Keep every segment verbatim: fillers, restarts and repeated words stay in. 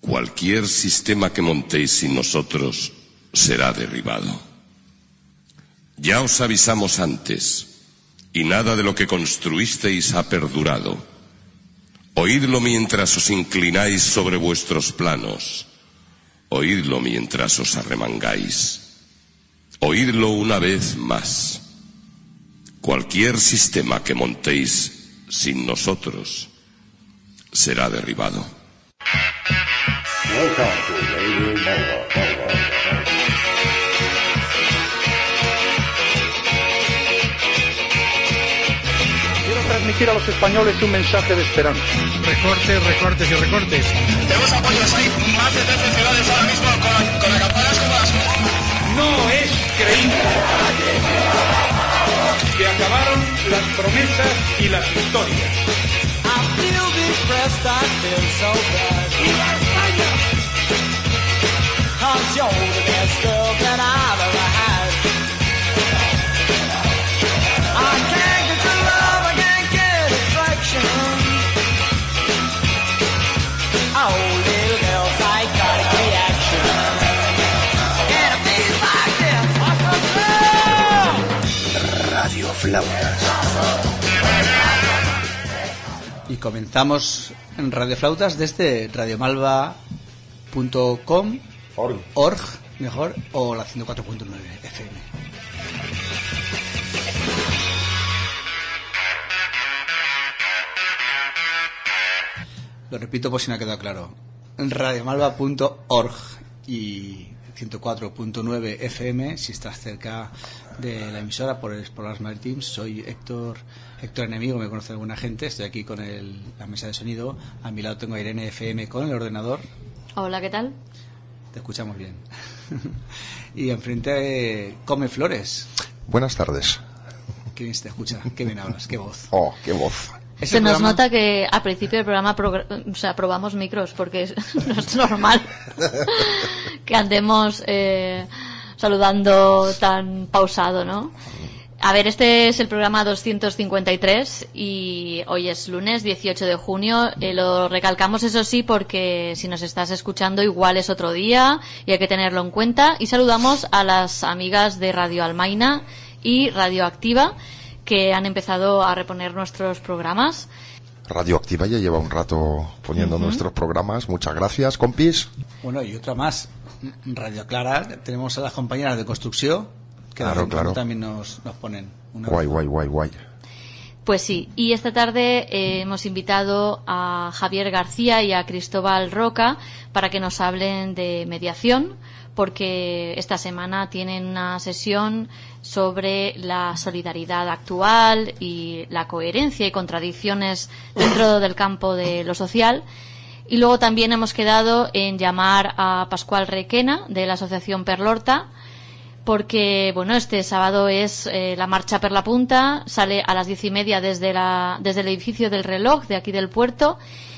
Cualquier sistema que montéis sin nosotros será derribado. Ya os avisamos antes, y nada de lo que construisteis ha perdurado. Oídlo mientras os inclináis sobre vuestros planos. Oídlo mientras os arremangáis. Oídlo una vez más. Cualquier sistema que montéis sin nosotros será derribado. Welcome to Radio Malva. Quiero transmitir a los españoles un mensaje de esperanza. Recortes, recortes y recortes. Tenemos apoyos, hay más de trece ciudades ahora mismo con, con acampadas como las... No es creíble que acabaron las promesas y las historias. I feel depressed, I feel so bad. ¡Viva España! 'Cause you're the best girl that I've ever had. I can't get your love, I can't get attraction. Oh, little girl, psychotic reaction. And it feels like this. Radio Flautas. Y comenzamos en Radio Flautas desde radiomalva punto com, Org. org, mejor, o la ciento cuatro punto nueve F M. Lo repito por si no ha quedado claro. radiomalva punto org y ciento cuatro punto nueve F M si estás cerca de la emisora por Explorers Maritimes. Soy Héctor Héctor Enemigo, me conoce alguna gente. Estoy aquí con el, la mesa de sonido. A mi lado tengo a Irene F M con el ordenador. Hola, ¿qué tal? Te escuchamos bien. Y enfrente eh, Come Flores. Buenas tardes. Qué bien se te escucha, qué bien hablas, qué voz. Oh, qué voz. Ese Se nos programa... nota que al principio del programa progr... o sea, probamos micros porque es... no es normal que andemos eh, saludando tan pausado, ¿no? A ver, este es el programa doscientos cincuenta y tres y hoy es lunes dieciocho de junio. Eh, lo recalcamos, eso sí, porque si nos estás escuchando igual es otro día y hay que tenerlo en cuenta. Y saludamos a las amigas de Radio Almaina y Radioactiva que han empezado a reponer nuestros programas. Radioactiva ya lleva un rato poniendo uh-huh. nuestros programas. Muchas gracias, compis. Bueno, y otra más. Radio Clara, tenemos a las compañeras de construcción. Que claro, claro. También nos, nos ponen una guay, guay, guay, guay. Pues sí, y esta tarde eh, hemos invitado a Javier García y a Cristóbal Roca para que nos hablen de mediación, porque esta semana tienen una sesión sobre la solidaridad actual y la coherencia y contradicciones dentro del campo de lo social. Y luego también hemos quedado en llamar a Pascual Requena de la Asociación Perlorta, porque bueno, este sábado es eh, la marcha per la punta, sale a las diez y media desde la desde el edificio del reloj de aquí del puerto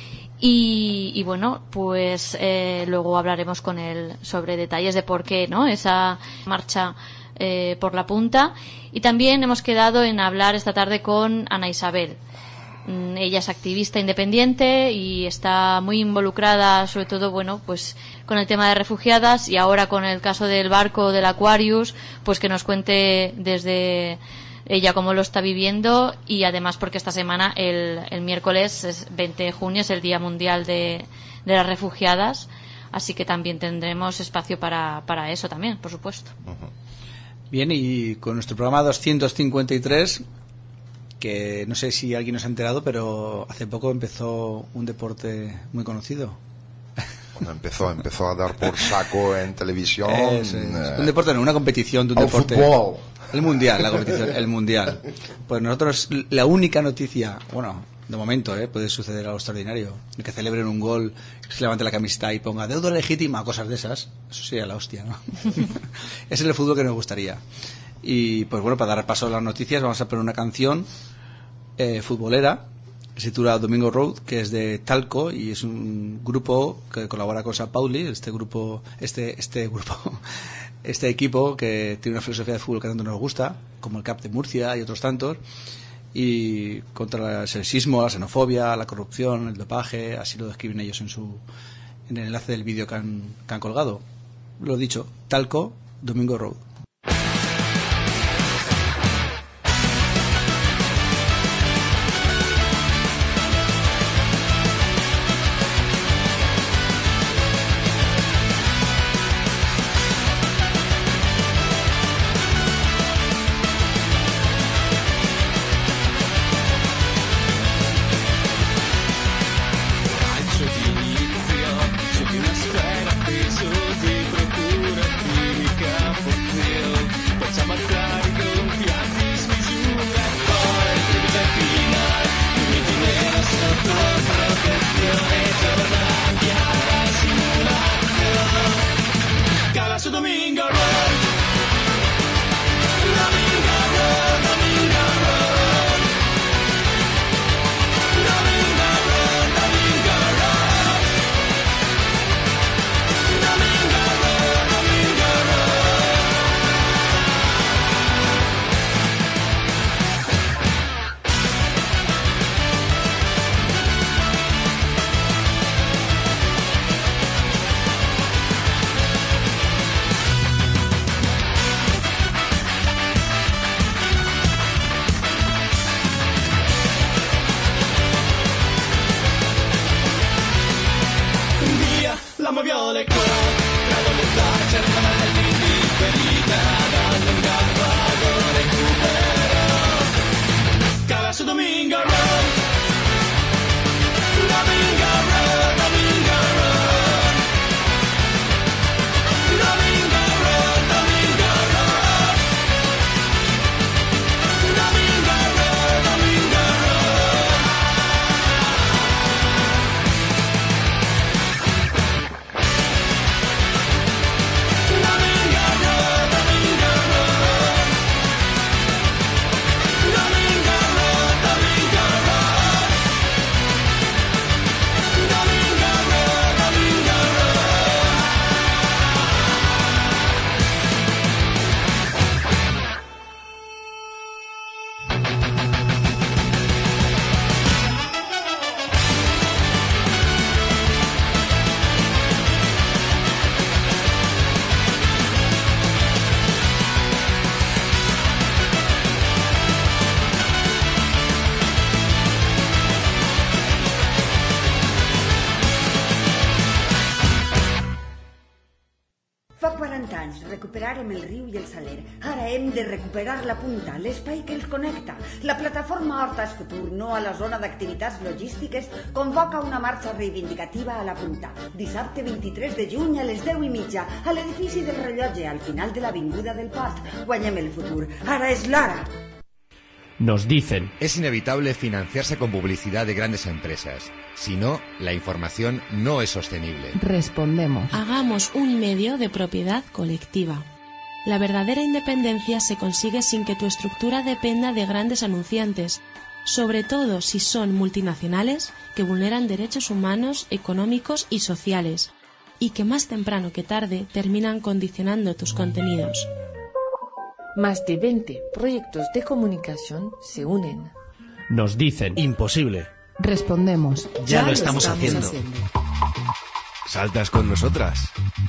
y, y bueno, pues eh, luego hablaremos con él sobre detalles de por qué, ¿no?, esa marcha eh, por la punta. Y también hemos quedado en hablar esta tarde con Ana Isabel. Ella es activista independiente y está muy involucrada, sobre todo, bueno, pues con el tema de refugiadas y ahora con el caso del barco del Aquarius, pues que nos cuente desde ella cómo lo está viviendo y además porque esta semana, el, el miércoles es veinte de junio, es el Día Mundial de, de las Refugiadas, así que también tendremos espacio para, para eso también, por supuesto. Bien, y con nuestro programa doscientos cincuenta y tres, que no sé si alguien nos ha enterado, pero hace poco empezó un deporte muy conocido. Bueno, empezó, empezó a dar por saco en televisión. Es, es, eh, un deporte, no, una competición de un el deporte. Fútbol. El mundial, la competición, el mundial. Pues nosotros, la única noticia, bueno, de momento, eh, puede suceder algo extraordinario, el que celebren un gol, que se levante la camiseta y ponga deuda legítima, cosas de esas, eso sería la hostia, ¿no? Ese es el fútbol que nos gustaría. Y pues bueno, para dar paso a las noticias vamos a poner una canción eh, futbolera que se titula Domingo Road, que es de Talco y es un grupo que colabora con San Pauli, este grupo, este este grupo, este equipo que tiene una filosofía de fútbol que tanto nos gusta, como el C A P de Murcia y otros tantos, y contra el sexismo, la xenofobia, la corrupción, el dopaje, así lo describen ellos en su en el enlace del vídeo que han, que han colgado. Lo dicho, Talco, Domingo Road. Recuperarem el riu i el saler. Ara hem de recuperar la punta, l'espai que els connecta. La plataforma Horta és Futur, no a la zona d'activitats logístiques, convoca una marxa reivindicativa a la punta. Dissabte vint-i-tres de juny a les deu i mitja, a l'edifici del rellotge, al final de l'avinguda del Port. Guanyem el futur. Ara és l'hora. Nos dicen. Es inevitable financiarse con publicidad de grandes empresas. Si no, la información no es sostenible. Respondemos. Hagamos un medio de propiedad colectiva. La verdadera independencia se consigue sin que tu estructura dependa de grandes anunciantes, sobre todo si son multinacionales que vulneran derechos humanos, económicos y sociales, y que más temprano que tarde terminan condicionando tus contenidos. Más de veinte proyectos de comunicación se unen. Nos dicen. Imposible. Respondemos. Ya, ya lo estamos, estamos haciendo. haciendo. ¿Saltas con nosotras?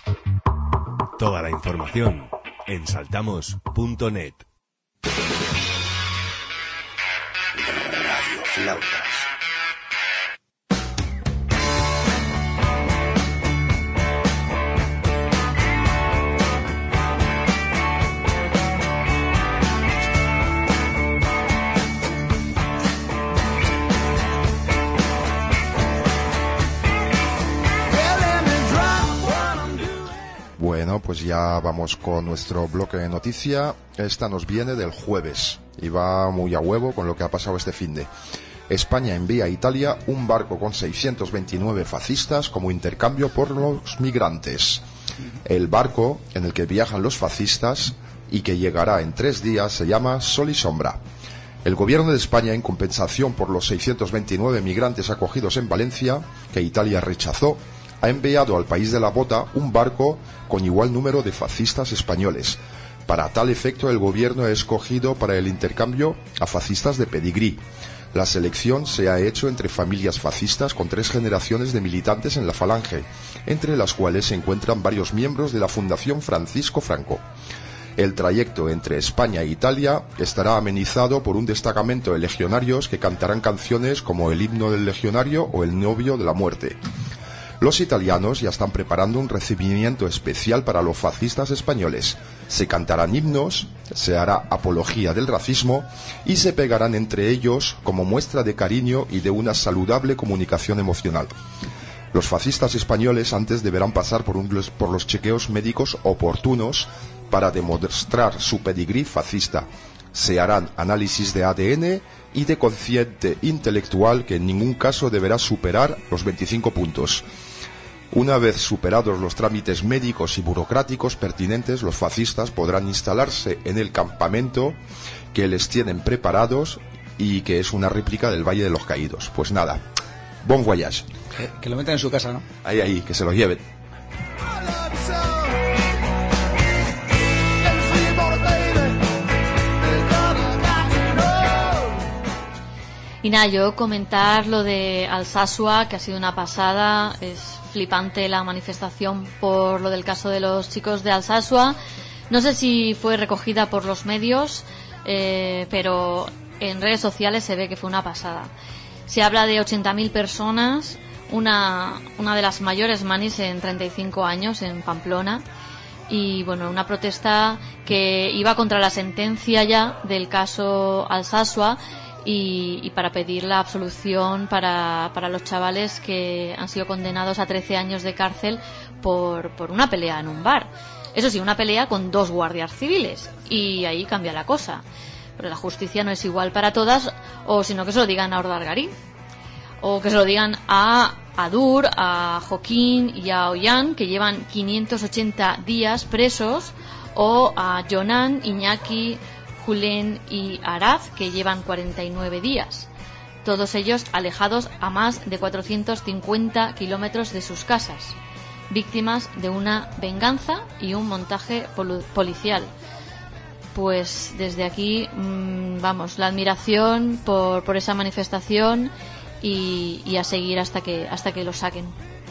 Toda la información en saltamos punto net. Radio Flautas. Bueno, pues ya vamos con nuestro bloque de noticia. Esta nos viene del jueves y va muy a huevo con lo que ha pasado este finde. España envía a Italia un barco con seiscientos veintinueve fascistas como intercambio por los migrantes. El barco en el que viajan los fascistas y que llegará en tres días se llama Sol y Sombra. El gobierno de España, en compensación por los seiscientos veintinueve migrantes acogidos en Valencia, que Italia rechazó, ha enviado al país de la bota un barco con igual número de fascistas españoles. Para tal efecto, el gobierno ha escogido para el intercambio a fascistas de pedigrí. La selección se ha hecho entre familias fascistas con tres generaciones de militantes en la Falange, entre las cuales se encuentran varios miembros de la Fundación Francisco Franco. El trayecto entre España e Italia estará amenizado por un destacamento de legionarios que cantarán canciones como el himno del legionario o el novio de la muerte. Los italianos ya están preparando un recibimiento especial para los fascistas españoles. Se cantarán himnos, se hará apología del racismo y se pegarán entre ellos como muestra de cariño y de una saludable comunicación emocional. Los fascistas españoles antes deberán pasar por, un, por los chequeos médicos oportunos para demostrar su pedigrí fascista. Se harán análisis de A D N y de cociente intelectual que en ningún caso deberá superar los veinticinco puntos. Una vez superados los trámites médicos y burocráticos pertinentes, los fascistas podrán instalarse en el campamento que les tienen preparados y que es una réplica del Valle de los Caídos. Pues nada, bon voyage. Que, que lo metan en su casa, ¿no? Ahí, ahí, que se lo lleven. Y nada, yo comentar lo de Alsasua, que ha sido una pasada. Es flipante la manifestación por lo del caso de los chicos de Alsasua. No sé si fue recogida por los medios, eh, pero en redes sociales se ve que fue una pasada. Se habla de ochenta mil personas, una, una de las mayores manis en treinta y cinco años en Pamplona. Y bueno, una protesta que iba contra la sentencia ya del caso Alsasua. Y, y para pedir la absolución para, para los chavales que han sido condenados a trece años de cárcel por, por una pelea en un bar. Eso sí, una pelea con dos guardias civiles. Y ahí cambia la cosa. Pero la justicia no es igual para todas, o sino que se lo digan a Ordargarín. O que se lo digan a Adur, a Joaquín y a Ollán, que llevan quinientos ochenta días presos, o a Jonan, Iñaki, Julen y Araz, que llevan cuarenta y nueve días, todos ellos alejados a más de cuatrocientos cincuenta kilómetros de sus casas, víctimas de una venganza y un montaje pol- policial. Pues desde aquí, mmm, vamos, la admiración por, por esa manifestación y, y a seguir hasta que, hasta que lo saquen.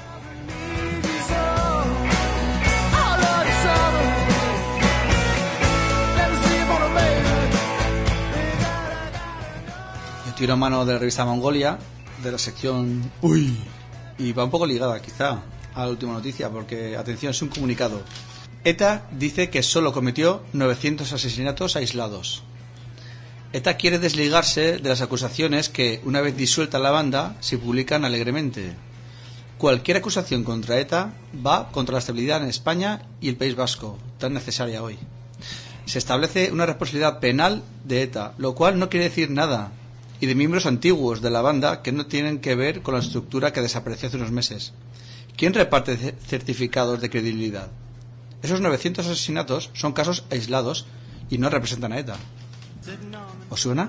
Tiro a mano de la revista Mongolia, de la sección Uy, y va un poco ligada quizá a la última noticia, porque atención, es un comunicado. ETA dice que solo cometió novecientos asesinatos aislados. ETA quiere desligarse de las acusaciones que, una vez disuelta la banda, se publican alegremente. Cualquier acusación contra ETA va contra la estabilidad en España y el País Vasco, tan necesaria hoy. Se establece una responsabilidad penal de ETA, lo cual no quiere decir nada, y de miembros antiguos de la banda que no tienen que ver con la estructura que desapareció hace unos meses. ¿Quién reparte certificados de credibilidad? Esos novecientos asesinatos son casos aislados y no representan a ETA. ¿Os suena?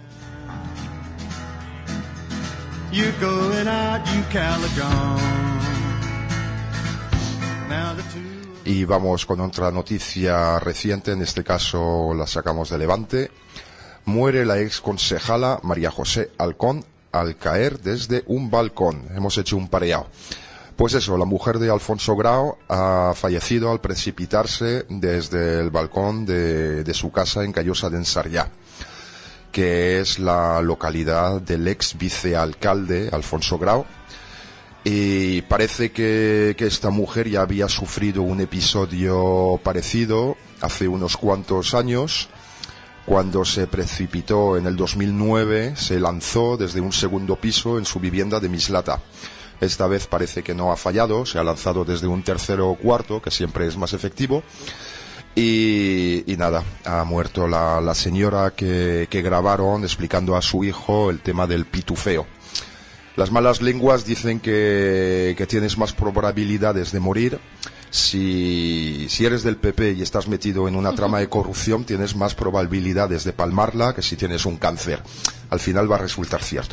Y vamos con otra noticia reciente, en este caso la sacamos de Levante. Muere la ex concejala María José Alcón al caer desde un balcón. Hemos hecho un pareado. Pues eso, la mujer de Alfonso Grau ha fallecido al precipitarse desde el balcón de, de su casa en Callosa de Ensarriá, que es la localidad del ex vicealcalde Alfonso Grau. Y parece que, que esta mujer ya había sufrido un episodio parecido hace unos cuantos años, cuando se precipitó en el dos mil nueve, se lanzó desde un segundo piso en su vivienda de Mislata. Esta vez parece que no ha fallado, se ha lanzado desde un tercero o cuarto, que siempre es más efectivo. Y, y nada, ha muerto la, la señora que, que grabaron explicando a su hijo el tema del pitufeo. Las malas lenguas dicen que, que tienes más probabilidades de morir. Si, si eres del P P y estás metido en una trama de corrupción, tienes más probabilidades de palmarla que si tienes un cáncer. Al final va a resultar cierto.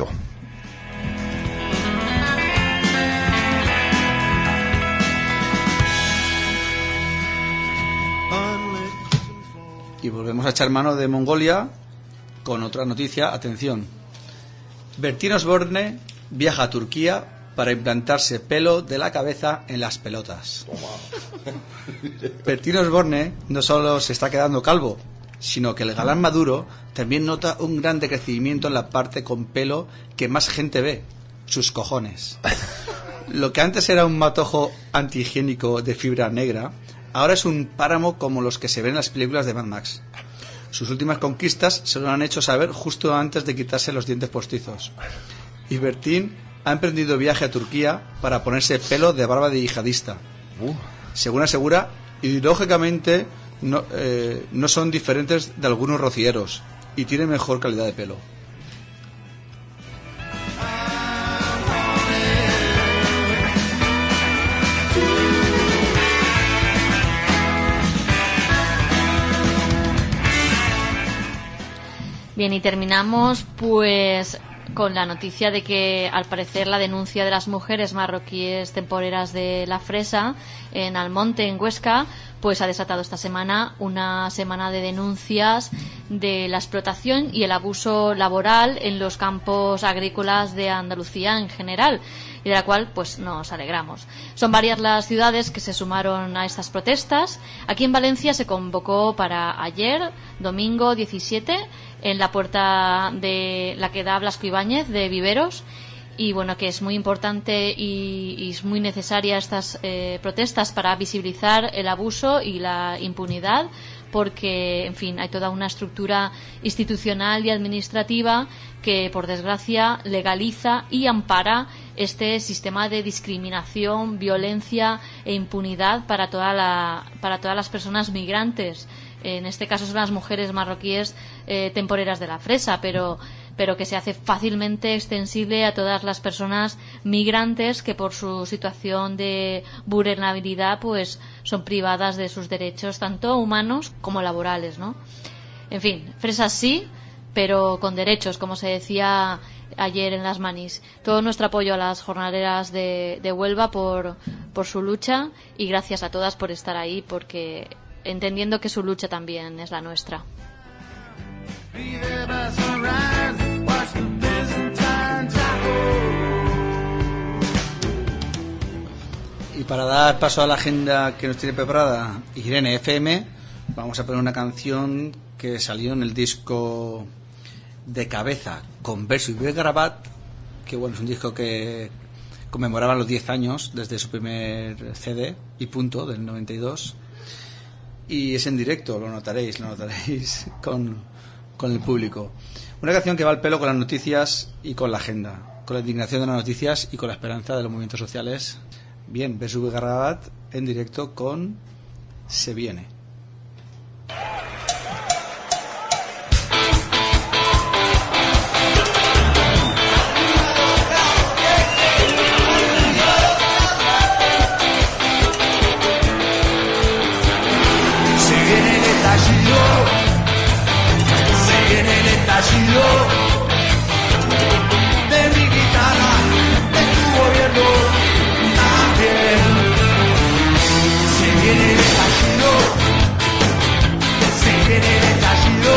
Y volvemos a echar mano de Mongolia con otra noticia. Atención. Bertín Osborne viaja a Turquía para implantarse pelo de la cabeza en las pelotas. Bertín Osborne no solo se está quedando calvo, sino que el galán maduro también nota un gran decrecimiento en la parte con pelo que más gente ve, sus cojones. Lo que antes era un matojo antihigiénico de fibra negra, ahora es un páramo como los que se ven en las películas de Mad Max. Sus últimas conquistas se lo han hecho saber justo antes de quitarse los dientes postizos. Y Bertín ha emprendido viaje a Turquía para ponerse pelo de barba de yihadista. Uh. Según asegura, ideológicamente no, eh, no son diferentes de algunos rocieros y tiene mejor calidad de pelo. Bien, y terminamos pues con la noticia de que al parecer la denuncia de las mujeres marroquíes temporeras de La Fresa en Almonte, en Huesca, pues ha desatado esta semana una semana de denuncias de la explotación y el abuso laboral en los campos agrícolas de Andalucía en general, y de la cual pues nos alegramos. Son varias las ciudades que se sumaron a estas protestas. Aquí en Valencia se convocó para ayer, domingo diecisiete, en la puerta de la que da Blasco Ibáñez de Viveros, y bueno, que es muy importante y, y es muy necesaria estas eh, protestas para visibilizar el abuso y la impunidad, porque, en fin, hay toda una estructura institucional y administrativa que, por desgracia, legaliza y ampara este sistema de discriminación, violencia e impunidad para toda la, para todas las personas migrantes. En este caso son las mujeres marroquíes eh, temporeras de La Fresa, pero pero que se hace fácilmente extensible a todas las personas migrantes que por su situación de vulnerabilidad pues son privadas de sus derechos tanto humanos como laborales, ¿no? En fin, fresas sí, pero con derechos, como se decía ayer en las manis. Todo nuestro apoyo a las jornaleras de, de Huelva por, por su lucha, y gracias a todas por estar ahí, porque entendiendo que su lucha también es la nuestra. Y para dar paso a la agenda que nos tiene preparada Irene F M, vamos a poner una canción que salió en el disco De Cabeza con Verso y Garabat, que bueno, es un disco que conmemoraba los diez años desde su primer C D y punto del noventa y dos, y es en directo, lo notaréis, lo notaréis con, con el público. Una canción que va al pelo con las noticias y con la agenda, con la indignación de las noticias y con la esperanza de los movimientos sociales. Bien, Verso y Garabat en directo con Se Viene. Se viene el estallido de mi guitarra, de tu gobierno también. Se viene el estallido, se viene el estallido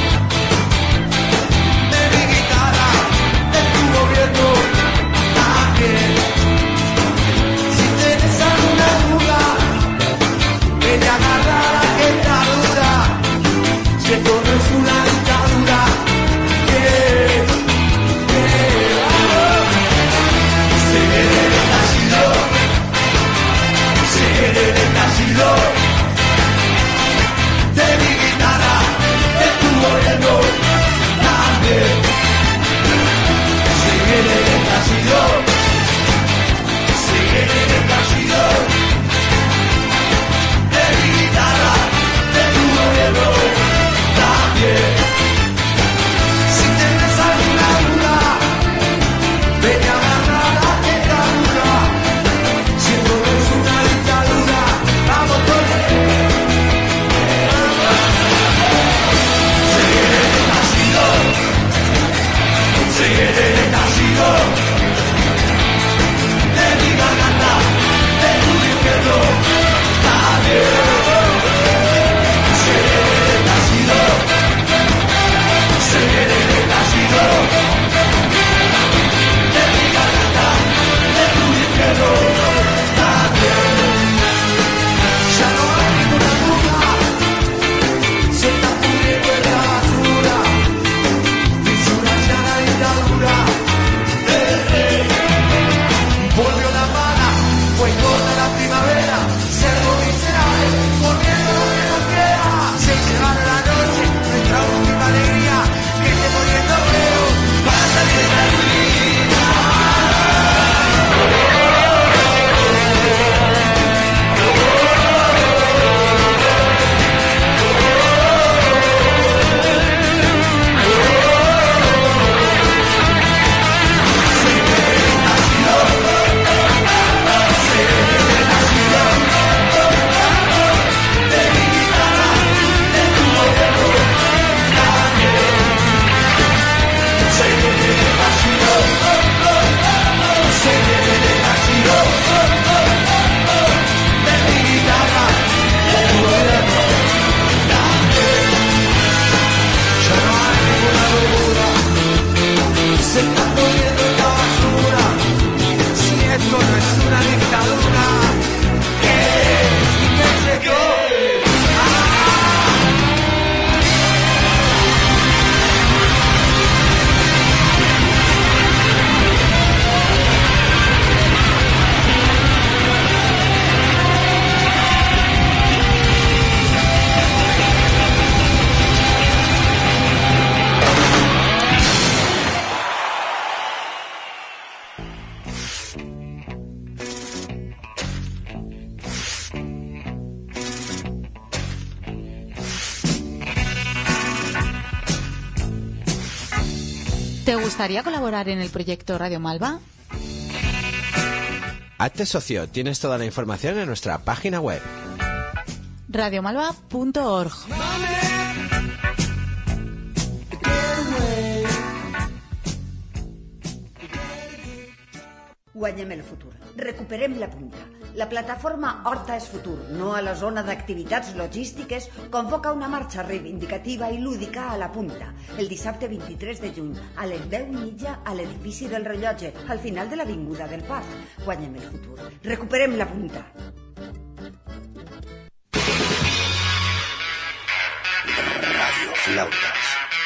de mi guitarra, de tu gobierno también. Si tienes alguna duda, vete a agarrar a esta duda. Si esto no es una dictadura, yeah, yeah. Se viene el estallido, se viene el estallido de mi guitarra, de tu gobierno también. Se viene el estallido, se viene el estallido de mi guitarra, de tu gobierno también. Si tienes alguna duda, vete a agarrar a esta duda. Si esto no es una dictadura, vamos todos. ¿Te gustaría colaborar en el proyecto Radio Malva? Hazte socio, tienes toda la información en nuestra página web. radio malva punto org. Guanyem el futur. Recuperem la punta. La plataforma Horta és Futur, no a la zona d'activitats logístiques, convoca una marxa reivindicativa i lúdica a la punta, el dissabte vint-i-tres de juny, a les deu i mitja a l'edifici del Rellotge, al final de l'avinguda del Parc. Guanyem el futur. Recuperem la punta. Radio Flautas.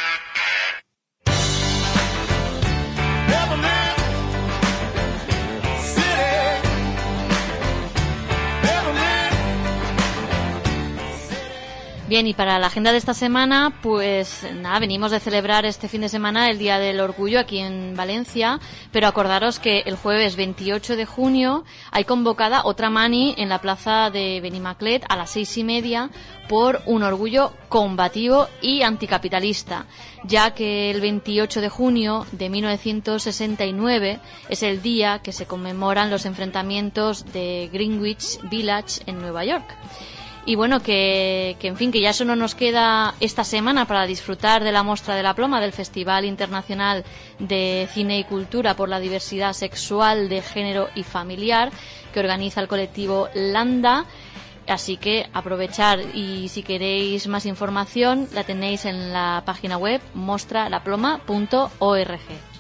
Bien, y para la agenda de esta semana, pues nada, venimos de celebrar este fin de semana el Día del Orgullo aquí en Valencia, pero acordaros que el jueves veintiocho de junio hay convocada otra mani en la plaza de Benimaclet a las seis y media por un orgullo combativo y anticapitalista, ya que el veintiocho de junio de mil novecientos sesenta y nueve es el día que se conmemoran los enfrentamientos de Greenwich Village en Nueva York. Y bueno, que, que en fin, que ya solo nos queda esta semana para disfrutar de la Mostra de la Ploma del Festival Internacional de Cine y Cultura por la Diversidad Sexual, de Género y Familiar, que organiza el colectivo Landa. Así que aprovechar, y si queréis más información la tenéis en la página web mostra la ploma punto org.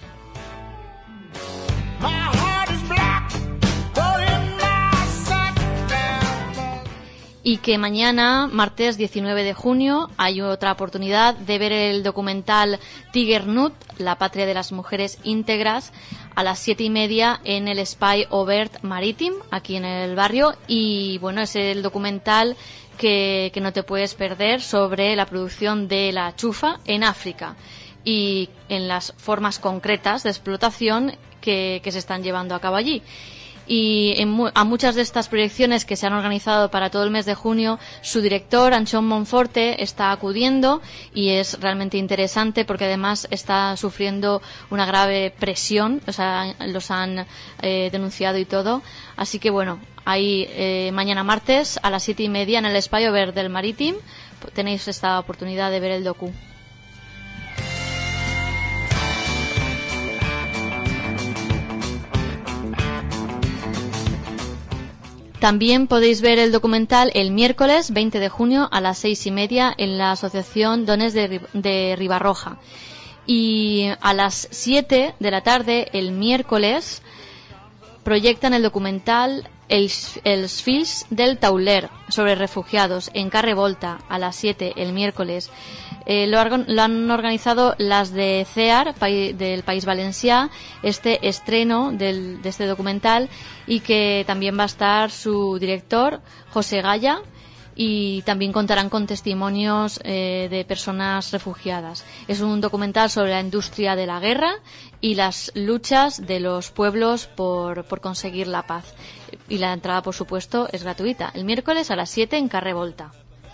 Y que mañana, martes diecinueve de junio, hay otra oportunidad de ver el documental Tigernut, la patria de las mujeres íntegras, a las siete y media en el Espai Obert Marítim, aquí en el barrio. Y bueno, es el documental que, que no te puedes perder sobre la producción de la chufa en África y en las formas concretas de explotación que, que se están llevando a cabo allí. Y en mu- a muchas de estas proyecciones que se han organizado para todo el mes de junio, su director, Anchón Monforte, está acudiendo, y es realmente interesante porque además está sufriendo una grave presión, o sea, los han eh, denunciado y todo. Así que bueno, ahí eh, mañana martes a las siete y media en el Espai Obert del Marítim tenéis esta oportunidad de ver el docu. También podéis ver el documental el miércoles veinte de junio a las seis y media en la Asociación Dones de, de Ribarroja. Y a las siete de la tarde, el miércoles, proyectan el documental El, Els Fills del Tauler, sobre refugiados, en Carre Volta, a las siete el miércoles. Eh, lo, lo han organizado las de CEAR, pai, del País Valencià, este estreno del, de este documental, y que también va a estar su director, José Gaya, y también contarán con testimonios eh, de personas refugiadas. Es un documental sobre la industria de la guerra y las luchas de los pueblos por, por conseguir la paz. Y la entrada, por supuesto, es gratuita. El miércoles a las siete en Carre Volta.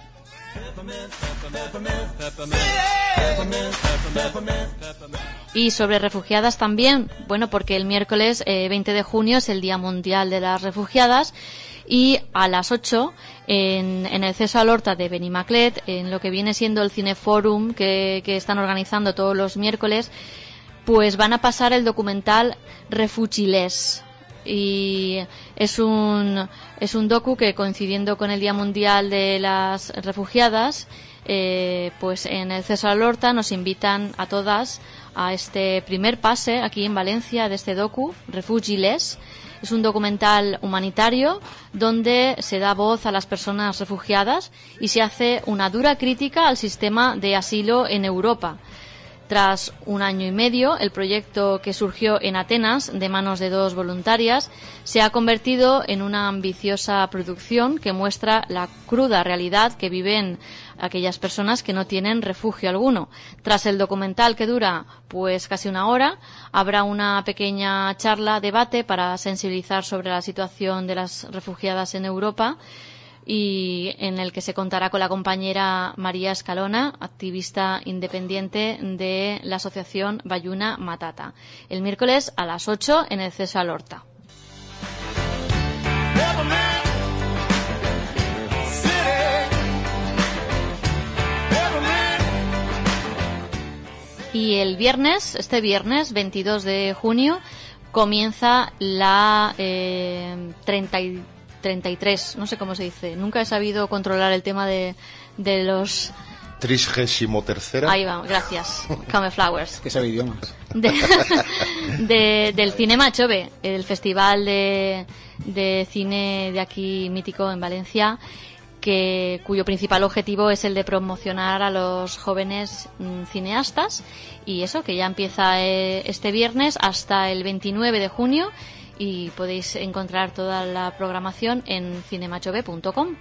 Y sobre refugiadas también, bueno, porque el miércoles eh, veinte de junio es el Día Mundial de las Refugiadas, y a las ocho en, en el Ceso Alhorta de Benimaclet, en lo que viene siendo el Cineforum que, que están organizando todos los miércoles, pues van a pasar el documental Refugilés. Y es un es un docu que, coincidiendo con el Día Mundial de las Refugiadas, eh, pues en el Ceso Alhorta nos invitan a todas a este primer pase aquí en Valencia de este docu, Refugilés. Es un documental humanitario donde se da voz a las personas refugiadas y se hace una dura crítica al sistema de asilo en Europa. Tras un año y medio, el proyecto, que surgió en Atenas de manos de dos voluntarias, se ha convertido en una ambiciosa producción que muestra la cruda realidad que viven aquellas personas que no tienen refugio alguno. Tras el documental, que dura pues casi una hora, habrá una pequeña charla, debate para sensibilizar sobre la situación de las refugiadas en Europa. y en el que se contará con la compañera María Escalona, activista independiente de la asociación Bayuna Matata, el miércoles a las ocho en el César Horta. Y el viernes, este viernes veintidós de junio, comienza la eh, treinta y, treinta y tres, no sé cómo se dice, nunca he sabido controlar el tema de, de los... Trigésimo tercera. Ahí va, gracias, Come Flowers. Que sabe idiomas. De, de, del Cinema Chove, el festival de, de cine de aquí mítico en Valencia, que cuyo principal objetivo es el de promocionar a los jóvenes mm, cineastas, y eso, que ya empieza eh, este viernes hasta el veintinueve de junio, y podéis encontrar toda la programación en cinemachove punto com.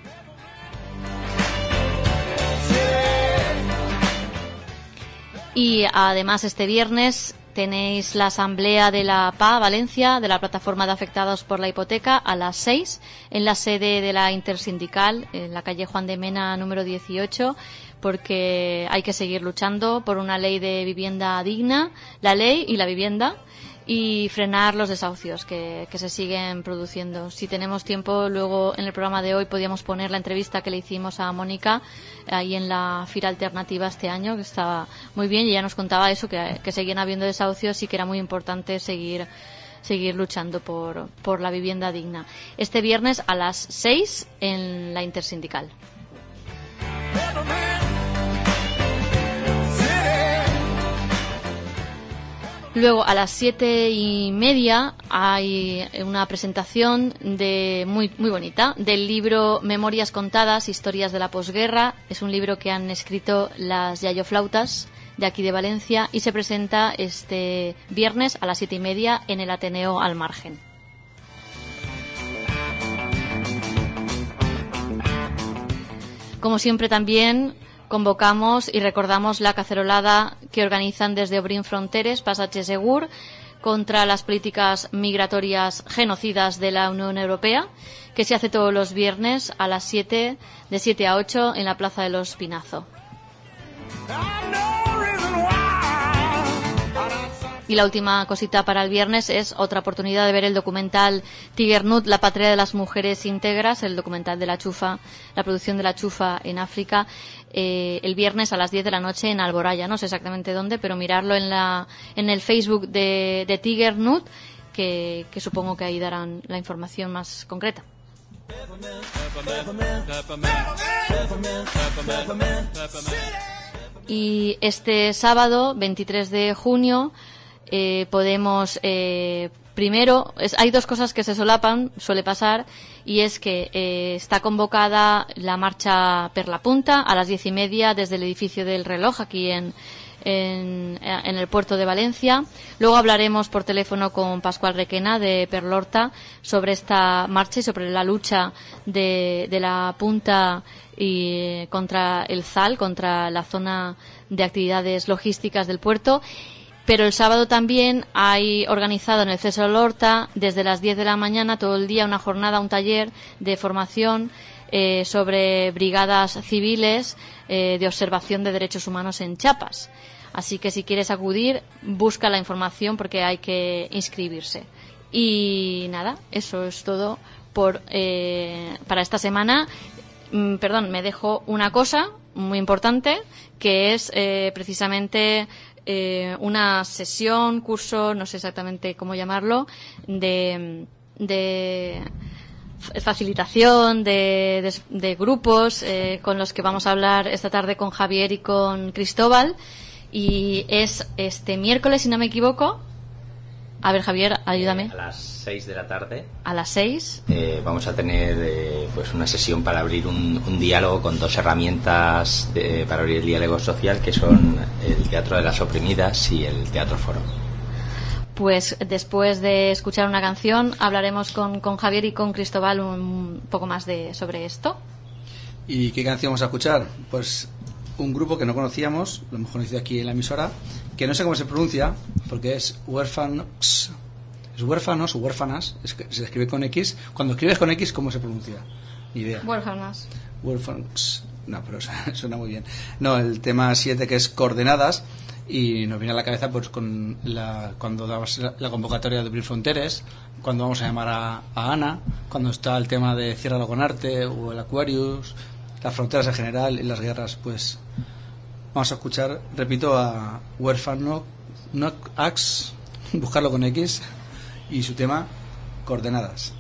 Y además este viernes tenéis la asamblea de la P A Valencia, de la plataforma de afectados por la hipoteca, a las seis en la sede de la Intersindical, en la calle Juan de Mena número dieciocho, porque hay que seguir luchando por una ley de vivienda digna, la ley y la vivienda, y frenar los desahucios que, que se siguen produciendo. Si tenemos tiempo, luego en el programa de hoy podíamos poner la entrevista que le hicimos a Mónica ahí en la Fira Alternativa este año, que estaba muy bien, y ella nos contaba eso, que, que seguían habiendo desahucios y que era muy importante seguir seguir luchando por, por la vivienda digna. Este viernes a las seis en la Intersindical. Luego a las siete y media hay una presentación de muy muy bonita del libro Memorias contadas, historias de la posguerra. Es un libro que han escrito las yayoflautas de aquí de Valencia y se presenta este viernes a las siete y media en el Ateneo Al Margen. Como siempre también convocamos y recordamos la cacerolada que organizan desde Obrim Fronteres, Passatge Segur, contra las políticas migratorias genocidas de la Unión Europea, que se hace todos los viernes a las siete, de siete a ocho, en la Plaza de los Pinazo. Y la última cosita para el viernes es otra oportunidad de ver el documental Tigernut, la patria de las mujeres íntegras, el documental de la chufa, la producción de la chufa en África, eh, el viernes a las diez de la noche en Alboraya. No sé exactamente dónde, pero mirarlo en la en el Facebook de, de Tigernut, que, que supongo que ahí darán la información más concreta. Y este sábado, veintitrés de junio, Eh, podemos eh, primero es, hay dos cosas que se solapan, suele pasar, y es que eh, está convocada la marcha per la punta a las diez y media desde el edificio del reloj aquí en, en en el puerto de Valencia. Luego hablaremos por teléfono con Pascual Requena de Perlorta sobre esta marcha y sobre la lucha de, de la punta y contra el Z A L, contra la zona de actividades logísticas del puerto. Pero el sábado también hay organizado en el César Horta desde las diez de la mañana todo el día una jornada, un taller de formación eh, sobre brigadas civiles eh, de observación de derechos humanos en Chiapas. Así que si quieres acudir, busca la información porque hay que inscribirse. Y nada, eso es todo por eh, para esta semana. Mm, perdón, me dejo una cosa muy importante, que es eh, precisamente Eh, una sesión, curso, no sé exactamente cómo llamarlo, de, de facilitación de, de, de grupos eh, con los que vamos a hablar esta tarde con Javier y con Cristóbal, y es este miércoles, si no me equivoco. A ver, Javier, ayúdame. Eh, a las seis de la tarde. A las seis. Eh, vamos a tener eh, pues una sesión para abrir un, un diálogo con dos herramientas de, para abrir el diálogo social, que son el Teatro de las Oprimidas y el Teatro Foro. Pues después de escuchar una canción hablaremos con, con Javier y con Cristóbal un poco más de sobre esto. ¿Y qué canción vamos a escuchar? Pues un grupo que no conocíamos, lo hemos conocido aquí en la emisora, que no sé cómo se pronuncia, porque es huérfanos, es huérfanos o huérfanas, es que se escribe con X. Cuando escribes con X, ¿cómo se pronuncia? Ni idea. Wolfgangs. Wolfgangs. No, pero suena muy bien. No, el tema siete, que es coordenadas, y nos viene a la cabeza pues con la, cuando dabas la, la convocatoria de Abrir Fronteres, cuando vamos a llamar a, a Ana, cuando está el tema de Ciérralo con Arte o el Aquarius, las fronteras en general y las guerras. Pues vamos a escuchar, repito, a Wolfgang Axe, buscarlo con X, y su tema Coordenadas.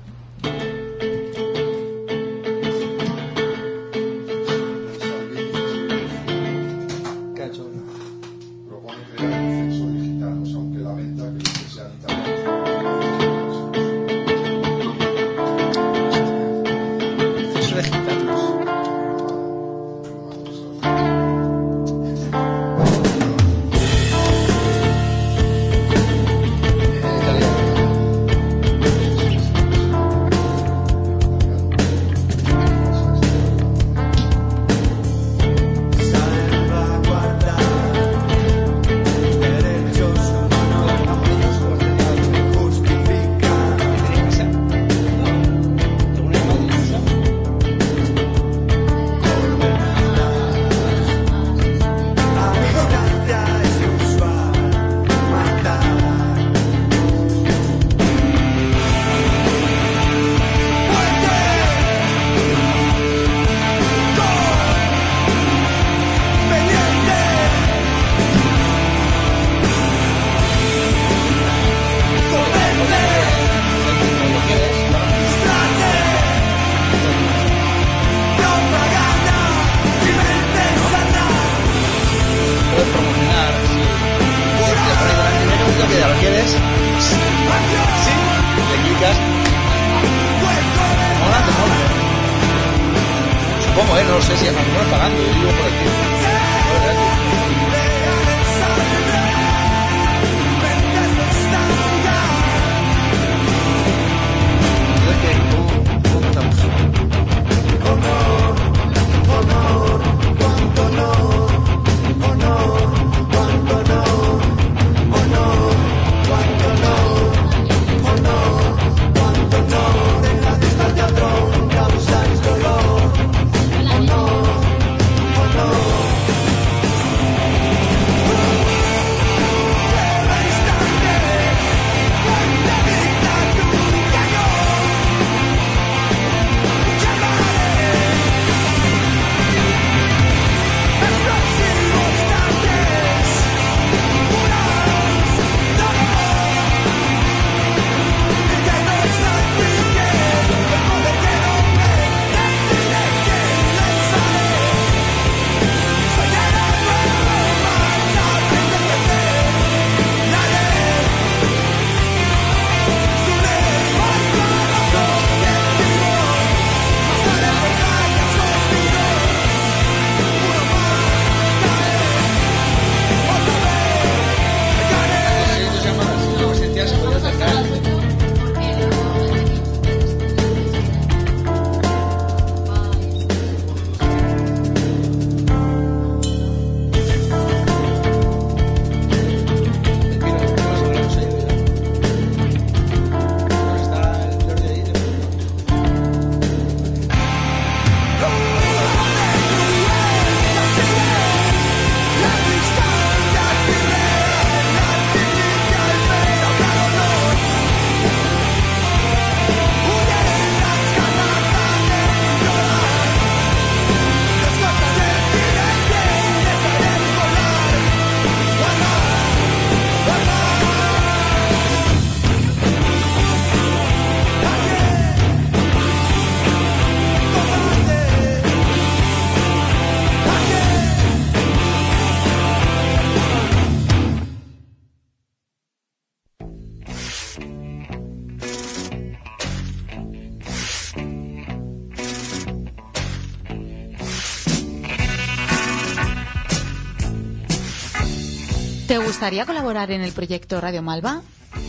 ¿Te gustaría colaborar en el proyecto Radio Malva?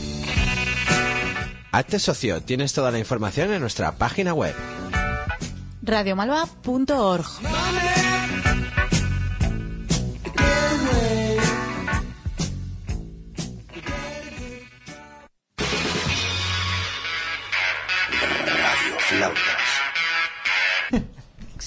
Hazte socio, tienes toda la información en nuestra página web. radio malva punto org. Radio Flautas.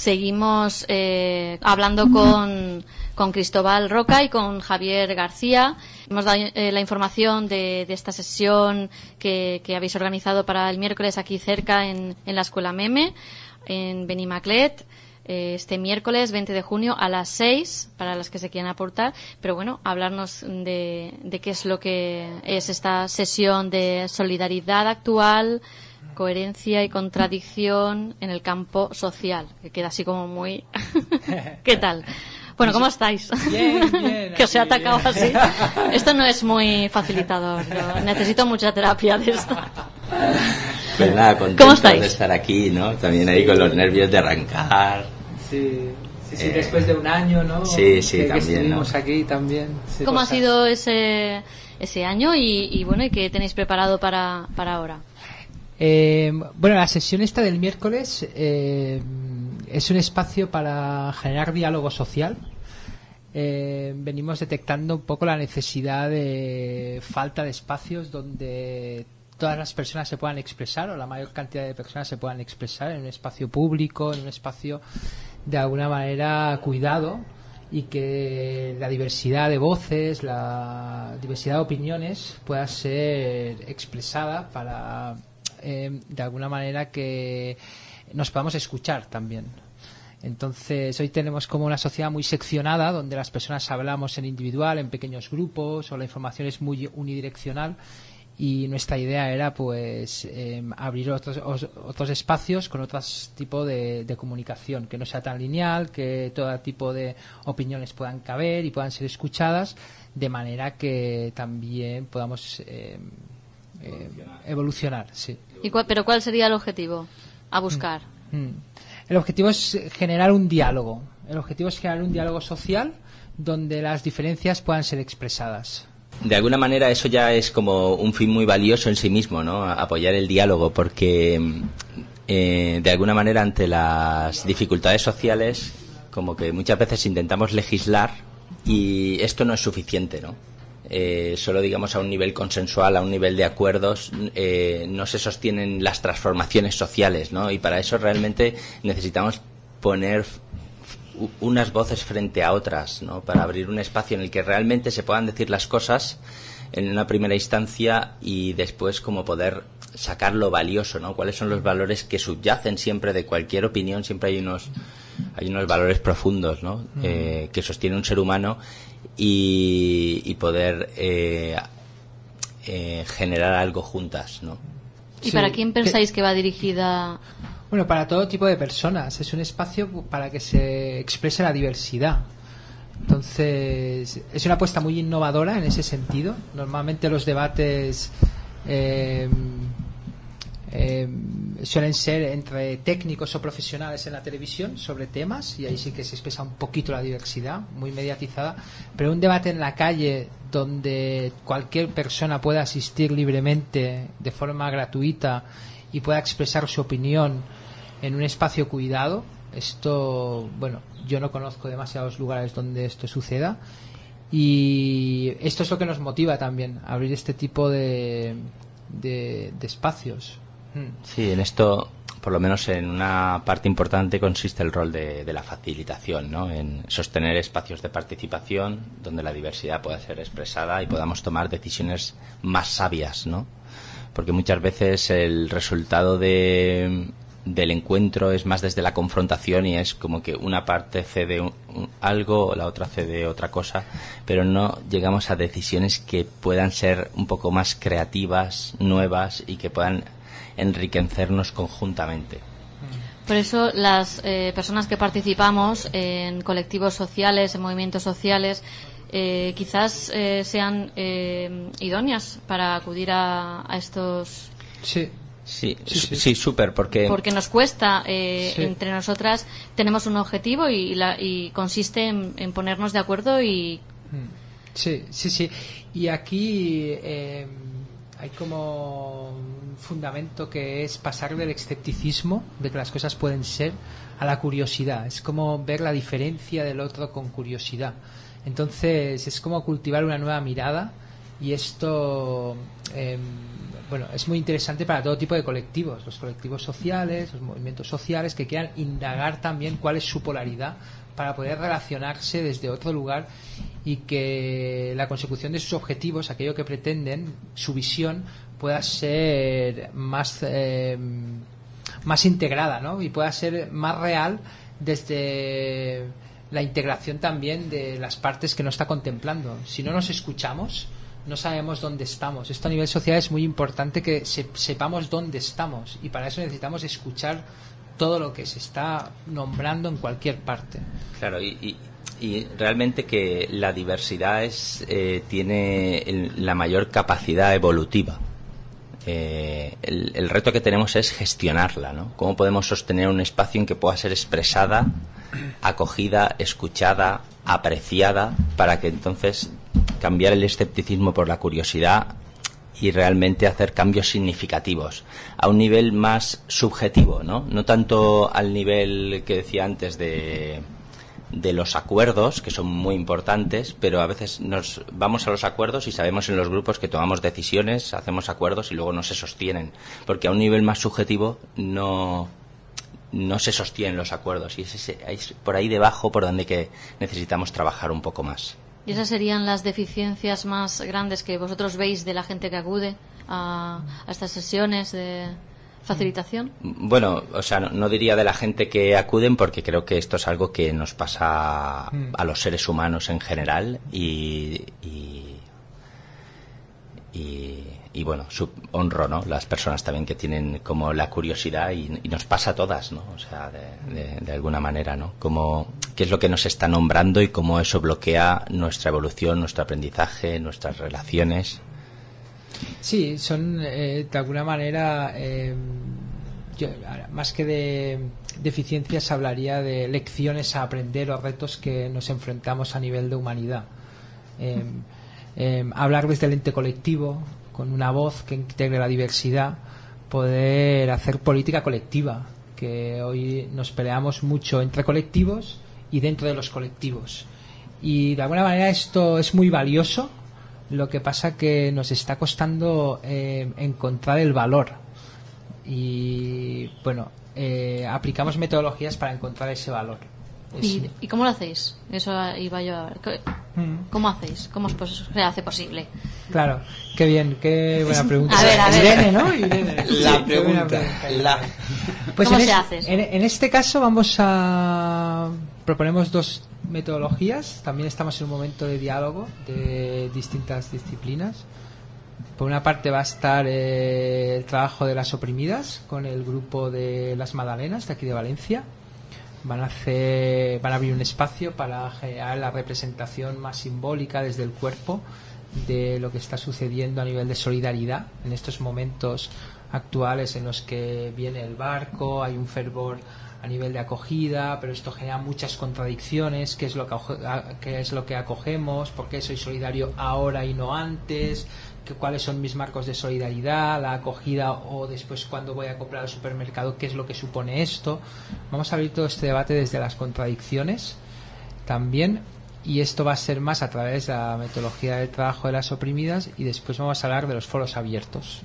seguimos eh, hablando con, con Cristóbal Roca y con Javier García. Hemos dado eh, la información de, de esta sesión que, que habéis organizado para el miércoles aquí cerca en, en la Escuela Meme, en Benimaclet. Este miércoles veinte de junio a las seis para las que se quieran aportar, pero bueno, hablarnos de, de qué es lo que es esta sesión de solidaridad actual, coherencia y contradicción en el campo social, que queda así como muy ¿qué tal? Bueno, ¿cómo estáis? Bien, bien. Que os he atacado bien. así. Esto no es muy facilitador, yo necesito mucha terapia de esto. Pues nada, ¿Cómo contentos estáis? de estar aquí, ¿no? También ahí con los nervios de arrancar. Sí, sí, sí, Eh, después de un año, ¿no? sí, sí, que, que también, estuvimos ¿no? aquí también. Sí, ¿Cómo ha cosas. sido ese ese año y, y bueno, y qué tenéis preparado para, para ahora? Eh, bueno, la sesión esta del miércoles eh, es un espacio para generar diálogo social. Eh, venimos detectando un poco la necesidad de falta de espacios donde todas las personas se puedan expresar, o la mayor cantidad de personas se puedan expresar en un espacio público, en un espacio de alguna manera cuidado, y que la diversidad de voces, la diversidad de opiniones pueda ser expresada para eh, de alguna manera que nos podamos escuchar también. Entonces hoy tenemos como una sociedad muy seccionada, donde las personas hablamos en individual, en pequeños grupos, o la información es muy unidireccional, y nuestra idea era pues eh, abrir otros, otros espacios con otro tipo de, de comunicación, que no sea tan lineal, que todo tipo de opiniones puedan caber y puedan ser escuchadas, de manera que también podamos eh, eh, evolucionar. Sí. ¿Y cuál, pero cuál sería el objetivo a buscar? Mm. El objetivo es generar un diálogo. El objetivo es generar un diálogo social donde las diferencias puedan ser expresadas. De alguna manera eso ya es como un fin muy valioso en sí mismo, ¿no? Apoyar el diálogo, porque eh, de alguna manera ante las dificultades sociales, como que muchas veces intentamos legislar y esto no es suficiente, ¿no? Eh, solo digamos a un nivel consensual, a un nivel de acuerdos, eh, no se sostienen las transformaciones sociales, ¿no? Y para eso realmente necesitamos poner unas voces frente a otras, ¿no? Para abrir un espacio en el que realmente se puedan decir las cosas en una primera instancia y después como poder sacar lo valioso, ¿no? Cuáles son los valores que subyacen siempre de cualquier opinión. Siempre hay unos hay unos valores profundos, ¿no? Mm. Eh, que sostiene un ser humano y, y poder eh, eh, generar algo juntas, ¿no? ¿Y sí, para quién pensáis que... que va dirigida? Bueno, para todo tipo de personas. Es un espacio para que se exprese la diversidad. Entonces, es una apuesta muy innovadora en ese sentido. Normalmente los debates eh, eh, suelen ser entre técnicos o profesionales en la televisión sobre temas, y ahí sí que se expresa un poquito la diversidad, muy mediatizada. Pero un debate en la calle donde cualquier persona pueda asistir libremente, de forma gratuita, y pueda expresar su opinión en un espacio cuidado, esto, bueno, yo no conozco demasiados lugares donde esto suceda, y esto es lo que nos motiva también, abrir este tipo de, de, de espacios. Sí, en esto, por lo menos en una parte importante, consiste el rol de, de la facilitación, ¿no? En sostener espacios de participación donde la diversidad pueda ser expresada y podamos tomar decisiones más sabias, ¿no? Porque muchas veces el resultado de, del encuentro es más desde la confrontación, y es como que una parte cede un, un, algo, la otra cede otra cosa, pero no llegamos a decisiones que puedan ser un poco más creativas, nuevas, y que puedan enriquecernos conjuntamente. Por eso las eh, personas que participamos en colectivos sociales, en movimientos sociales, Eh, quizás eh, sean eh, idóneas para acudir a, a estos. Sí, sí, sí, sí, súper, porque. Porque nos cuesta, eh, sí. entre nosotras tenemos un objetivo y, la, y consiste en, en ponernos de acuerdo y. Sí, sí, sí. Y aquí eh, hay como un fundamento que es pasar del escepticismo, de que las cosas pueden ser, a la curiosidad. Es como ver la diferencia del otro con curiosidad. Entonces es como cultivar una nueva mirada, y esto eh, bueno, es muy interesante para todo tipo de colectivos, los colectivos sociales, los movimientos sociales que quieran indagar también cuál es su polaridad para poder relacionarse desde otro lugar y que la consecución de sus objetivos, aquello que pretenden, su visión, pueda ser más eh, más integrada, ¿no? Y pueda ser más real desde la integración también de las partes que no está contemplando. Si no nos escuchamos, no sabemos dónde estamos. Esto a nivel social es muy importante, que se, sepamos dónde estamos, y para eso necesitamos escuchar todo lo que se está nombrando en cualquier parte. Claro, y, y, y realmente que la diversidad es eh, tiene el, la mayor capacidad evolutiva. Eh, el, el reto que tenemos es gestionarla, ¿no? ¿Cómo podemos sostener un espacio en que pueda ser expresada, acogida, escuchada, apreciada, para que entonces cambiar el escepticismo por la curiosidad y realmente hacer cambios significativos a un nivel más subjetivo, ¿no? No tanto al nivel que decía antes de de los acuerdos, que son muy importantes, pero a veces nos vamos a los acuerdos y sabemos en los grupos que tomamos decisiones, hacemos acuerdos y luego no se sostienen, porque a un nivel más subjetivo no no se sostienen los acuerdos, y es, ese, es por ahí debajo por donde que necesitamos trabajar un poco más. ¿Y esas serían las deficiencias más grandes que vosotros veis de la gente que acude a, a estas sesiones de facilitación? Bueno, o sea, no, no diría de la gente que acuden, porque creo que esto es algo que nos pasa mm. a los seres humanos en general, y y, y, y bueno, sub, honro, ¿no?, las personas también que tienen como la curiosidad, y, y nos pasa a todas, ¿no? O sea, de, de, de alguna manera, ¿no? Como qué es lo que nos está nombrando y cómo eso bloquea nuestra evolución, nuestro aprendizaje, nuestras relaciones. Sí, son eh, de alguna manera, eh, yo, más que de deficiencias, hablaría de lecciones a aprender o retos que nos enfrentamos a nivel de humanidad. Eh, eh, hablar desde el ente colectivo, con una voz que integre la diversidad, poder hacer política colectiva, que hoy nos peleamos mucho entre colectivos y dentro de los colectivos. Y de alguna manera esto es muy valioso. Lo que pasa que nos está costando eh, encontrar el valor, y bueno, eh, aplicamos metodologías para encontrar ese valor. ¿Y, ¿Y cómo lo hacéis? Eso iba yo a ver. ¿Cómo hacéis? ¿Cómo se hace posible? Claro, qué bien, qué buena pregunta. A ver, a ver. Irene, ¿no? Irene. La pregunta. pregunta. La... Pues ¿Cómo en se es, hace? En, en este caso vamos a proponemos dos metodologías. También estamos en un momento de diálogo de distintas disciplinas. Por una parte va a estar eh, el trabajo de las oprimidas con el grupo de las Madalenas de aquí de Valencia. Van a hacer, van a abrir un espacio para generar la representación más simbólica desde el cuerpo de lo que está sucediendo a nivel de solidaridad en estos momentos actuales en los que viene el barco, hay un fervor a nivel de acogida, pero esto genera muchas contradicciones. ¿Qué es lo que, qué es lo que acogemos? ¿Por qué soy solidario ahora y no antes? ¿Qué, ¿Cuáles son mis marcos de solidaridad? ¿La acogida o después cuando voy a comprar al supermercado? ¿Qué es lo que supone esto? Vamos a abrir todo este debate desde las contradicciones también, y esto va a ser más a través de la metodología del trabajo de las oprimidas, y después vamos a hablar de los foros abiertos.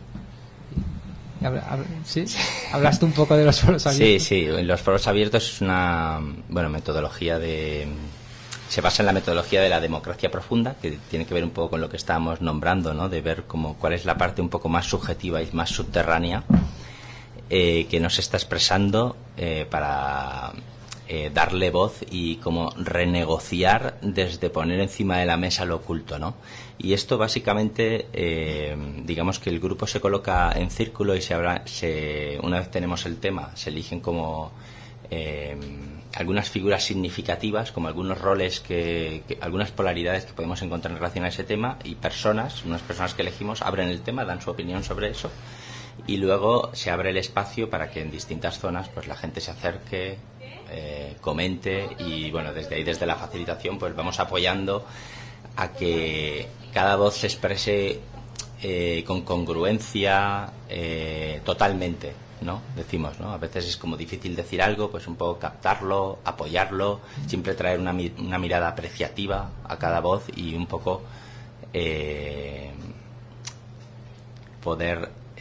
¿Sí? ¿Hablaste un poco de los foros abiertos? Sí, sí, los foros abiertos es una bueno metodología de... se basa en la metodología de la democracia profunda, que tiene que ver un poco con lo que estábamos nombrando, ¿no? De ver cómo, cuál es la parte un poco más subjetiva y más subterránea eh, que nos está expresando eh, para eh, darle voz y como renegociar desde poner encima de la mesa lo oculto, ¿no? Y esto básicamente, eh, digamos que el grupo se coloca en círculo y se, habla, se una vez tenemos el tema, se eligen como eh, algunas figuras significativas, como algunos roles, que, que algunas polaridades que podemos encontrar en relación a ese tema, y personas, unas personas que elegimos, abren el tema, dan su opinión sobre eso, y luego se abre el espacio para que en distintas zonas pues la gente se acerque, eh, comente, y bueno, desde ahí, desde la facilitación, pues vamos apoyando a que cada voz se exprese eh, con congruencia eh, totalmente, ¿no? Decimos, ¿no? A veces es como difícil decir algo, pues un poco captarlo, apoyarlo, siempre traer una, una mirada apreciativa a cada voz, y un poco eh, poder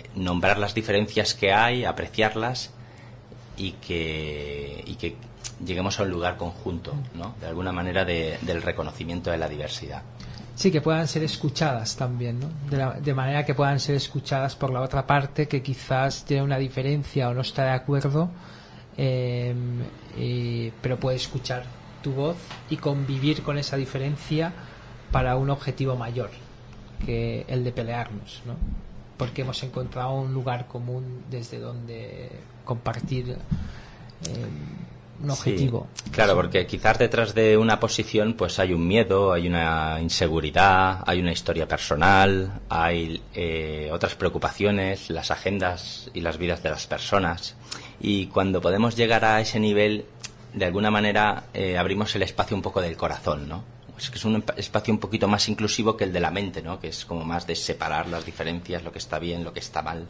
nombrar las diferencias que hay, apreciarlas y que, y que lleguemos a un lugar conjunto, ¿no? De alguna manera de, del reconocimiento de la diversidad. Sí, que puedan ser escuchadas también, ¿no? De, la, de manera que puedan ser escuchadas por la otra parte que quizás tiene una diferencia o no está de acuerdo, eh, eh, pero puede escuchar tu voz y convivir con esa diferencia para un objetivo mayor que el de pelearnos, ¿no? Porque hemos encontrado un lugar común desde donde compartir eh, un objetivo. Sí, claro, porque quizás detrás de una posición pues hay un miedo, hay una inseguridad, hay una historia personal, hay eh, otras preocupaciones, las agendas y las vidas de las personas. Y cuando podemos llegar a ese nivel, de alguna manera eh, abrimos el espacio un poco del corazón, ¿no? Es que es un espacio un poquito más inclusivo que el de la mente, ¿no? Que es como más de separar las diferencias, lo que está bien, lo que está mal.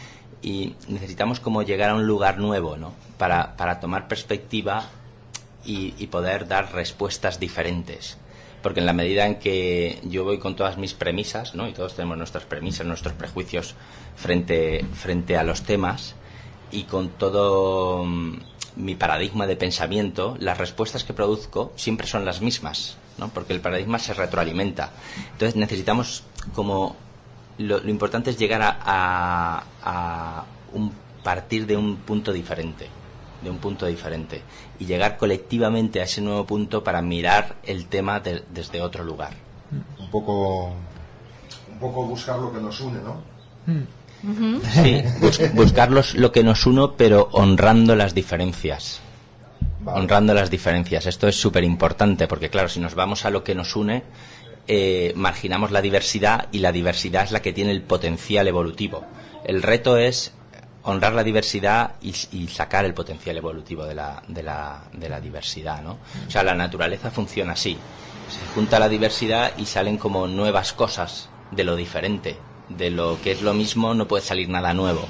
Y necesitamos como llegar a un lugar nuevo, ¿no? Para, para tomar perspectiva y, y poder dar respuestas diferentes. Porque en la medida en que yo voy con todas mis premisas, ¿no? Y todos tenemos nuestras premisas, nuestros prejuicios frente, frente a los temas, y con todo mi paradigma de pensamiento, las respuestas que produzco siempre son las mismas, ¿no? Porque el paradigma se retroalimenta. Entonces necesitamos como lo, lo importante es llegar a, a, a un partir de un punto diferente, de un punto diferente y llegar colectivamente a ese nuevo punto para mirar el tema de, desde otro lugar. Un poco, un poco buscar lo que nos une, ¿no? Mm. Sí, bus, buscar los, lo que nos une, pero honrando las diferencias. Vale. Honrando las diferencias. Esto es súper importante porque, claro, si nos vamos a lo que nos une, eh, marginamos la diversidad y la diversidad es la que tiene el potencial evolutivo. El reto es honrar la diversidad y, y sacar el potencial evolutivo de la, de, la, de la diversidad, ¿no? O sea, la naturaleza funciona así. Se junta la diversidad y salen como nuevas cosas de lo diferente. De lo que es lo mismo no puede salir nada nuevo.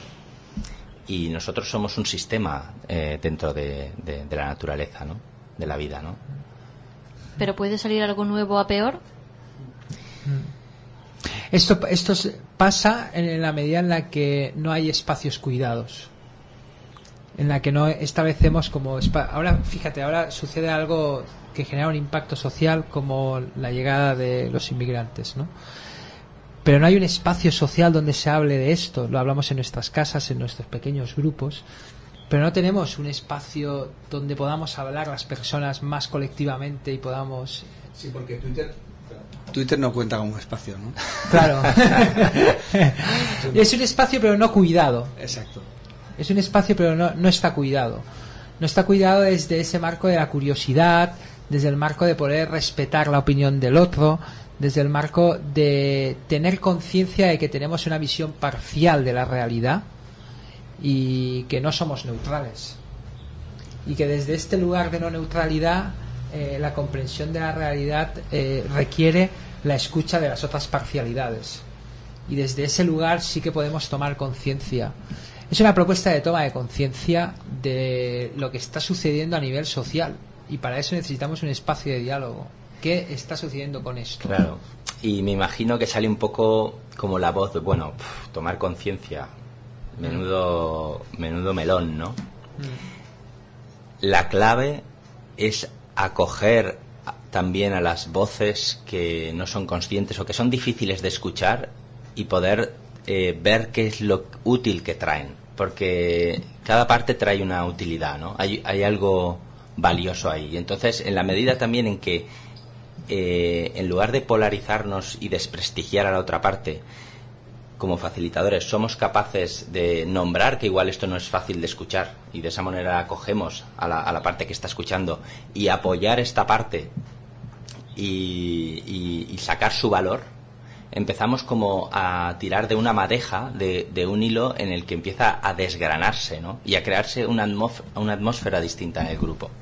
Y nosotros somos un sistema eh, dentro de, de, de la naturaleza, ¿no? De la vida, ¿no? ¿Pero puede salir algo nuevo a peor? Esto, esto pasa en la medida en la que no hay espacios cuidados, en la que no establecemos como ahora, fíjate, ahora sucede algo que genera un impacto social como la llegada de los inmigrantes, ¿no? Pero no hay un espacio social donde se hable de esto. Lo hablamos en nuestras casas, en nuestros pequeños grupos, pero no tenemos un espacio donde podamos hablar las personas más colectivamente y podamos... Sí, porque Twitter Twitter no cuenta como espacio, ¿no? Claro. Es un espacio pero no cuidado. Exacto. Es un espacio pero no, no está cuidado. No está cuidado desde ese marco de la curiosidad, desde el marco de poder respetar la opinión del otro, desde el marco de tener conciencia de que tenemos una visión parcial de la realidad y que no somos neutrales. Y que desde este lugar de no neutralidad, eh, la comprensión de la realidad eh, requiere la escucha de las otras parcialidades. Y desde ese lugar sí que podemos tomar conciencia. Es una propuesta de toma de conciencia de lo que está sucediendo a nivel social. Y para eso necesitamos un espacio de diálogo. ¿Qué está sucediendo con esto? Claro, y me imagino que sale un poco como la voz de, bueno, pff, tomar conciencia, menudo, menudo melón, ¿no? Mm. La clave es acoger también a las voces que no son conscientes o que son difíciles de escuchar y poder eh, ver qué es lo útil que traen, porque cada parte trae una utilidad, ¿no? Hay, hay algo valioso ahí. Entonces, en la medida también en que Eh, en lugar de polarizarnos y desprestigiar a la otra parte, como facilitadores somos capaces de nombrar que igual esto no es fácil de escuchar y de esa manera acogemos a la, a la parte que está escuchando y apoyar esta parte y, y, y sacar su valor, empezamos como a tirar de una madeja, de, de un hilo en el que empieza a desgranarse, ¿no? Y a crearse una, atmósfera, una atmósfera distinta en el grupo.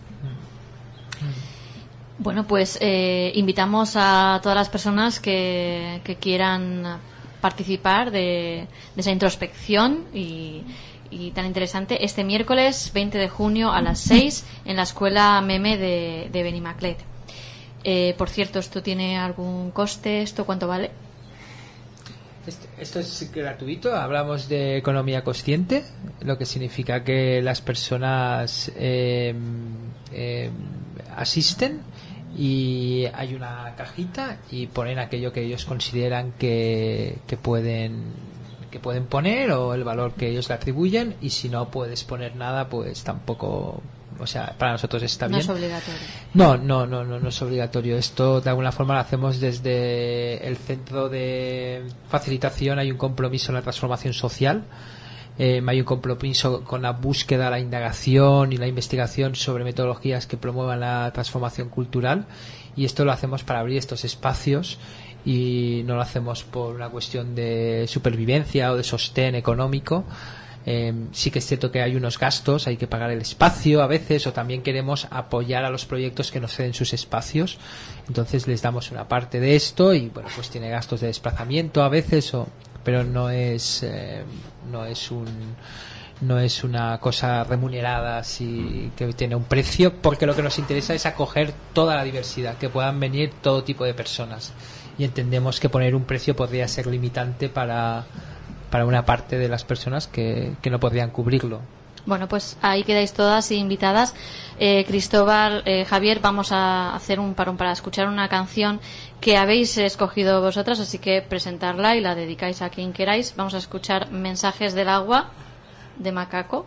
Bueno, pues eh, invitamos a todas las personas que, que quieran participar de, de esa introspección y, y tan interesante este miércoles veinte de junio a las seis en la Escuela Meme de, de Benimaclet. Eh, por cierto, ¿esto tiene algún coste? ¿Esto cuánto vale? Esto, esto es gratuito. Hablamos de economía consciente, lo que significa que las personas eh, eh, asisten y hay una cajita y ponen aquello que ellos consideran que, que pueden que pueden poner o el valor que ellos le atribuyen, y si no puedes poner nada, pues tampoco, o sea, para nosotros está no bien. Es obligatorio. No, no, no, no, no es obligatorio. Esto de alguna forma lo hacemos desde el centro de facilitación. Hay un compromiso en la transformación social. Eh, hay un compromiso con la búsqueda, la indagación y la investigación sobre metodologías que promuevan la transformación cultural, y esto lo hacemos para abrir estos espacios y no lo hacemos por una cuestión de supervivencia o de sostén económico. Eh, sí que es cierto que hay unos gastos, hay que pagar el espacio a veces, o también queremos apoyar a los proyectos que nos ceden sus espacios, entonces les damos una parte de esto y bueno, pues tiene gastos de desplazamiento a veces, o, pero no es eh, no es un no es una cosa remunerada así que tiene un precio, porque lo que nos interesa es acoger toda la diversidad, que puedan venir todo tipo de personas, y entendemos que poner un precio podría ser limitante para para una parte de las personas que, que no podrían cubrirlo. Bueno, pues ahí quedáis todas invitadas. Eh, Cristóbal, eh, Javier, vamos a hacer un parón para escuchar una canción que habéis escogido vosotras, así que presentarla y la dedicáis a quien queráis. Vamos a escuchar Mensajes del Agua, de Macaco.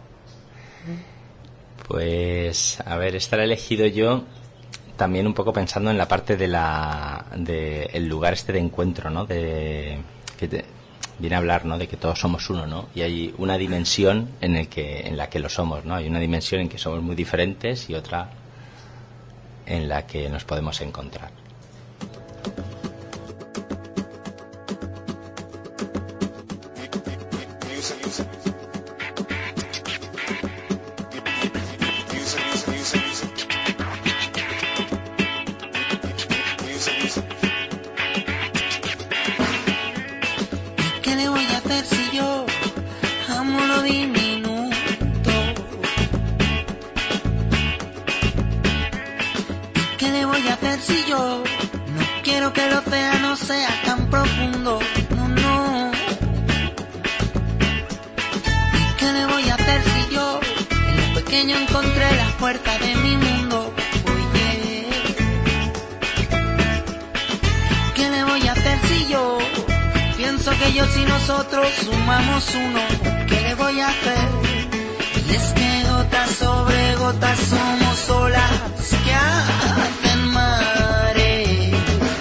Pues, a ver, esta la he elegido yo también un poco pensando en la parte de la de el lugar este de encuentro, ¿no? De que te, viene a hablar, ¿no?, de que todos somos uno, ¿no? Y hay una dimensión en el que en la que lo somos, ¿no? Hay una dimensión en que somos muy diferentes y otra en la que nos podemos encontrar. Si yo no quiero que el océano sea tan profundo, no, no. ¿Y qué le voy a hacer si yo en lo pequeño encontré la puerta de mi mundo? Oye, ¿qué le voy a hacer si yo pienso que ellos y nosotros sumamos uno? ¿Qué le voy a hacer? Y es que gotas sobre gotas somos olas que hacen mares,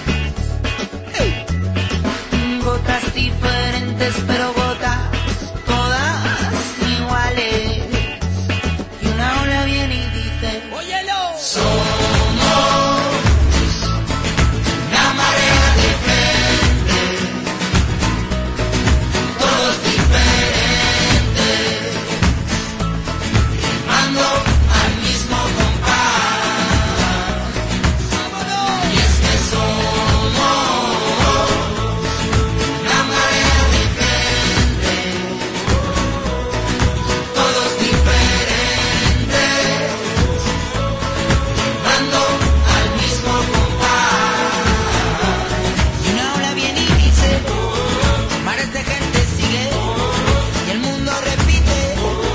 gotas diferentes pero gotas todas iguales, y una ola viene y dice, óyelo, somos una marea de frente, todos diferentes, remando al mismo compás, y es que somos una marea de gente, todos diferentes, remando al mismo compás, y una ola viene y dice, mares de gente sigue, y el mundo repite.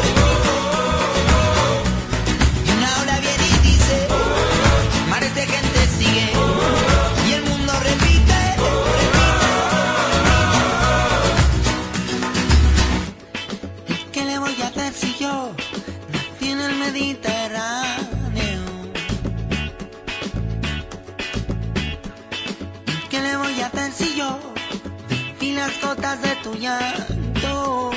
Y una ola viene y dice, mares de gente sigue, y el mundo repite, repite. ¿Y qué le voy a hacer si yo nací en el Mediterráneo? ¿Y qué le voy a hacer si yo vi las gotas de tu llanto?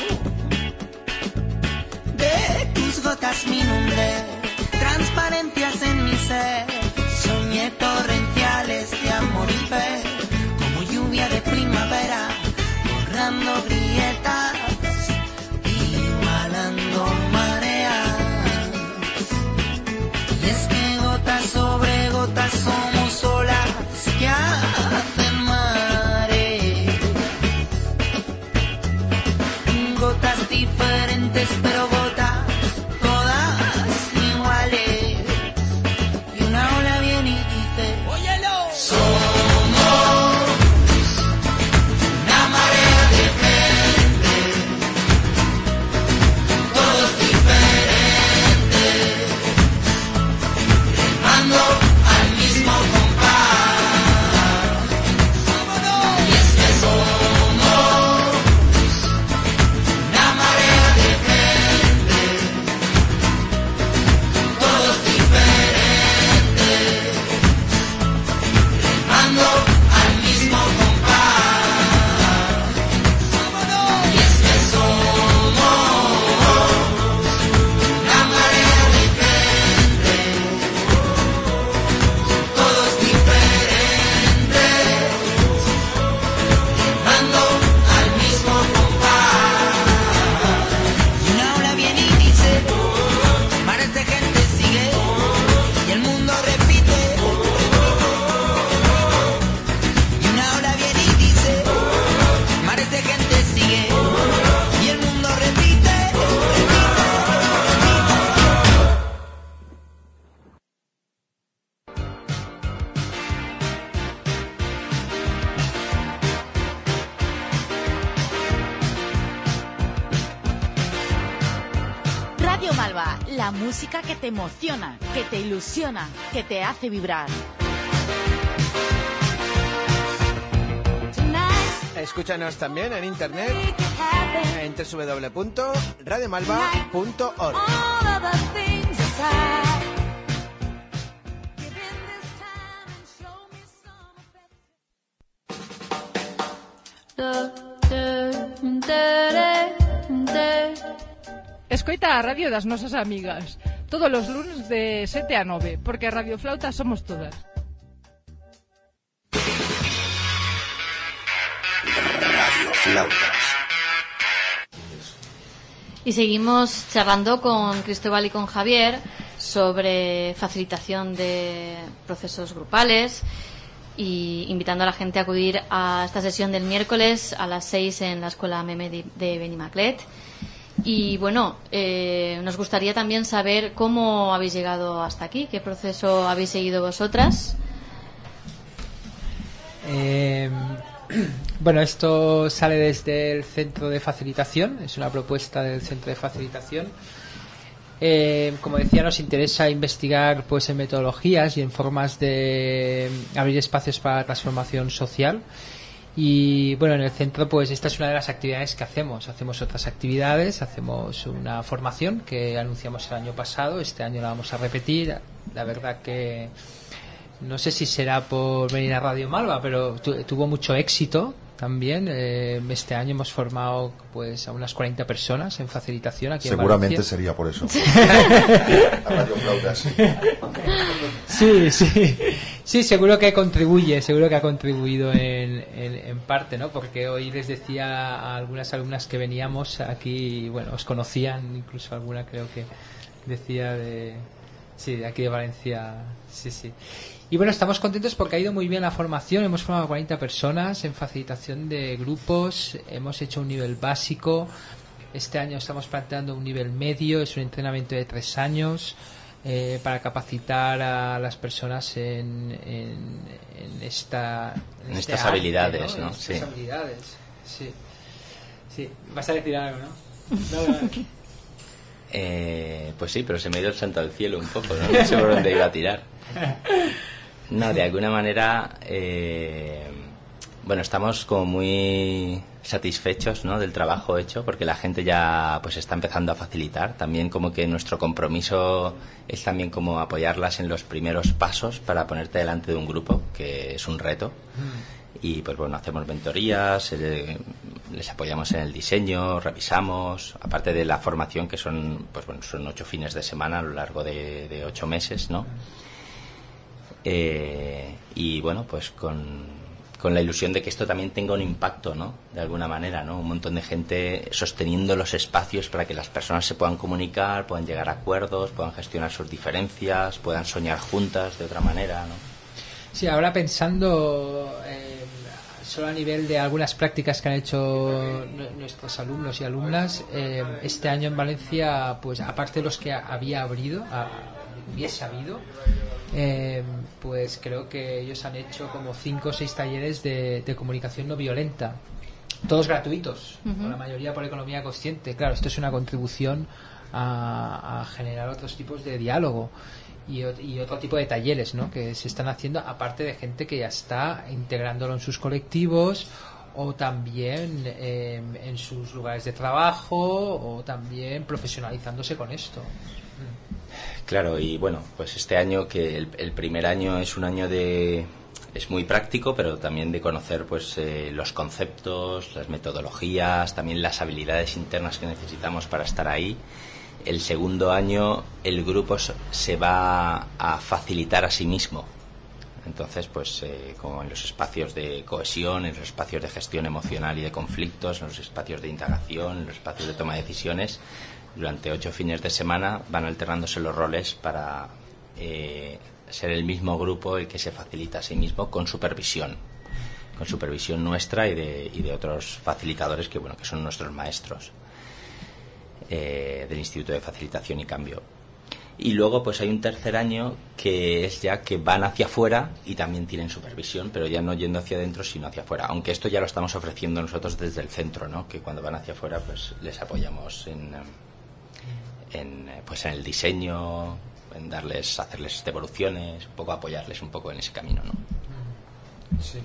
De tus gotas mi nombre, transparencias en mi ser, soñé torrenciales de amor y fe, como lluvia de primavera, borrando grietas, igualando mareas, y es que gotas sobre gotas somos olas que hacen mares, gotas diferentes pero gotas todas iguales, y una ola viene y dice, óyelo, somos una marea de La música que te emociona, que te ilusiona, que te hace vibrar. Escúchanos también en internet en doble u doble u doble u punto radio malva punto org. Escoita a radio das nosas amigas todos os lunes de sete a nove, porque Radio Flauta somos todas. Radio Flautas. Y seguimos charlando con Cristóbal y con Javier sobre facilitación de procesos grupales y invitando a la gente a acudir a esta sesión del miércoles a las seis en la Escuela Meme de Benimaclet. Y bueno, eh, nos gustaría también saber cómo habéis llegado hasta aquí, qué proceso habéis seguido vosotras. Eh, bueno, esto sale desde el Centro de Facilitación, es una propuesta del Centro de Facilitación. Eh, como decía, nos interesa investigar pues en metodologías y en formas de abrir espacios para la transformación social. Y bueno, en el centro pues esta es una de las actividades que hacemos. Hacemos otras actividades, hacemos una formación que anunciamos el año pasado, este año la vamos a repetir. La verdad que no sé si será por venir a Radio Malva, pero tu, tuvo mucho éxito también. Eh, este año hemos formado pues a unas cuarenta personas en facilitación aquí Seguramente en Valencia. Sería por eso. A Radio Flautas. Sí, sí. Sí, seguro que contribuye, seguro que ha contribuido en, en, en parte, ¿no? Porque hoy les decía a algunas alumnas que veníamos aquí, bueno, os conocían, incluso alguna creo que decía de, sí, de aquí de Valencia, sí, sí. Y bueno, estamos contentos porque ha ido muy bien la formación, hemos formado cuarenta personas en facilitación de grupos, hemos hecho un nivel básico, este año estamos planteando un nivel medio, es un entrenamiento de tres años. Eh, para capacitar a las personas en, en, en esta en, en estas este habilidades, arte, ¿no? ¿no? En Sí. estas habilidades, sí. Sí, vas a decir algo, ¿no? No, no. Eh, pues sí, pero se me dio el santo al cielo un poco, ¿no? No sé por dónde iba a tirar. No, de alguna manera, eh, bueno, estamos como muy satisfechos, ¿no?, del trabajo hecho, porque la gente ya pues está empezando a facilitar. También como que nuestro compromiso es también como apoyarlas en los primeros pasos para ponerte delante de un grupo, que es un reto. Y pues bueno, hacemos mentorías, eh, les apoyamos en el diseño, revisamos, aparte de la formación, que son pues bueno, son ocho fines de semana a lo largo de, de ocho meses, ¿no? Eh, y bueno, pues con con la ilusión de que esto también tenga un impacto, ¿no?, de alguna manera, ¿no? Un montón de gente sosteniendo los espacios para que las personas se puedan comunicar, puedan llegar a acuerdos, puedan gestionar sus diferencias, puedan soñar juntas de otra manera, ¿no? Sí, ahora pensando eh, solo a nivel de algunas prácticas que han hecho nuestros alumnos y alumnas, eh, este año en Valencia, pues aparte de los que había habido, a, hubiese habido, eh, pues creo que ellos han hecho como cinco o seis talleres de, de comunicación no violenta, todos gratuitos, uh-huh. con la mayoría por economía consciente. Claro, esto es una contribución a, a generar otros tipos de diálogo y, y otro tipo de talleres, ¿no?, que se están haciendo, aparte de gente que ya está integrándolo en sus colectivos o también eh, en sus lugares de trabajo o también profesionalizándose con esto. Claro, y bueno, pues este año, que el, el primer año es un año de... es muy práctico, pero también de conocer pues eh, los conceptos, las metodologías, también las habilidades internas que necesitamos para estar ahí. El segundo año el grupo se va a facilitar a sí mismo. Entonces, pues eh, como en los espacios de cohesión, en los espacios de gestión emocional y de conflictos, en los espacios de integración, en los espacios de toma de decisiones, durante ocho fines de semana van alternándose los roles para eh, ser el mismo grupo el que se facilita a sí mismo con supervisión, con supervisión nuestra y de, y de otros facilitadores que bueno que son nuestros maestros eh, del Instituto de Facilitación y Cambio. Y luego pues hay un tercer año que es ya que van hacia afuera y también tienen supervisión, pero ya no yendo hacia adentro sino hacia afuera, aunque esto ya lo estamos ofreciendo nosotros desde el centro, ¿no?, que cuando van hacia afuera pues les apoyamos en en, pues en el diseño, en darles, hacerles devoluciones, un poco apoyarles un poco en ese camino, ¿no? Sí.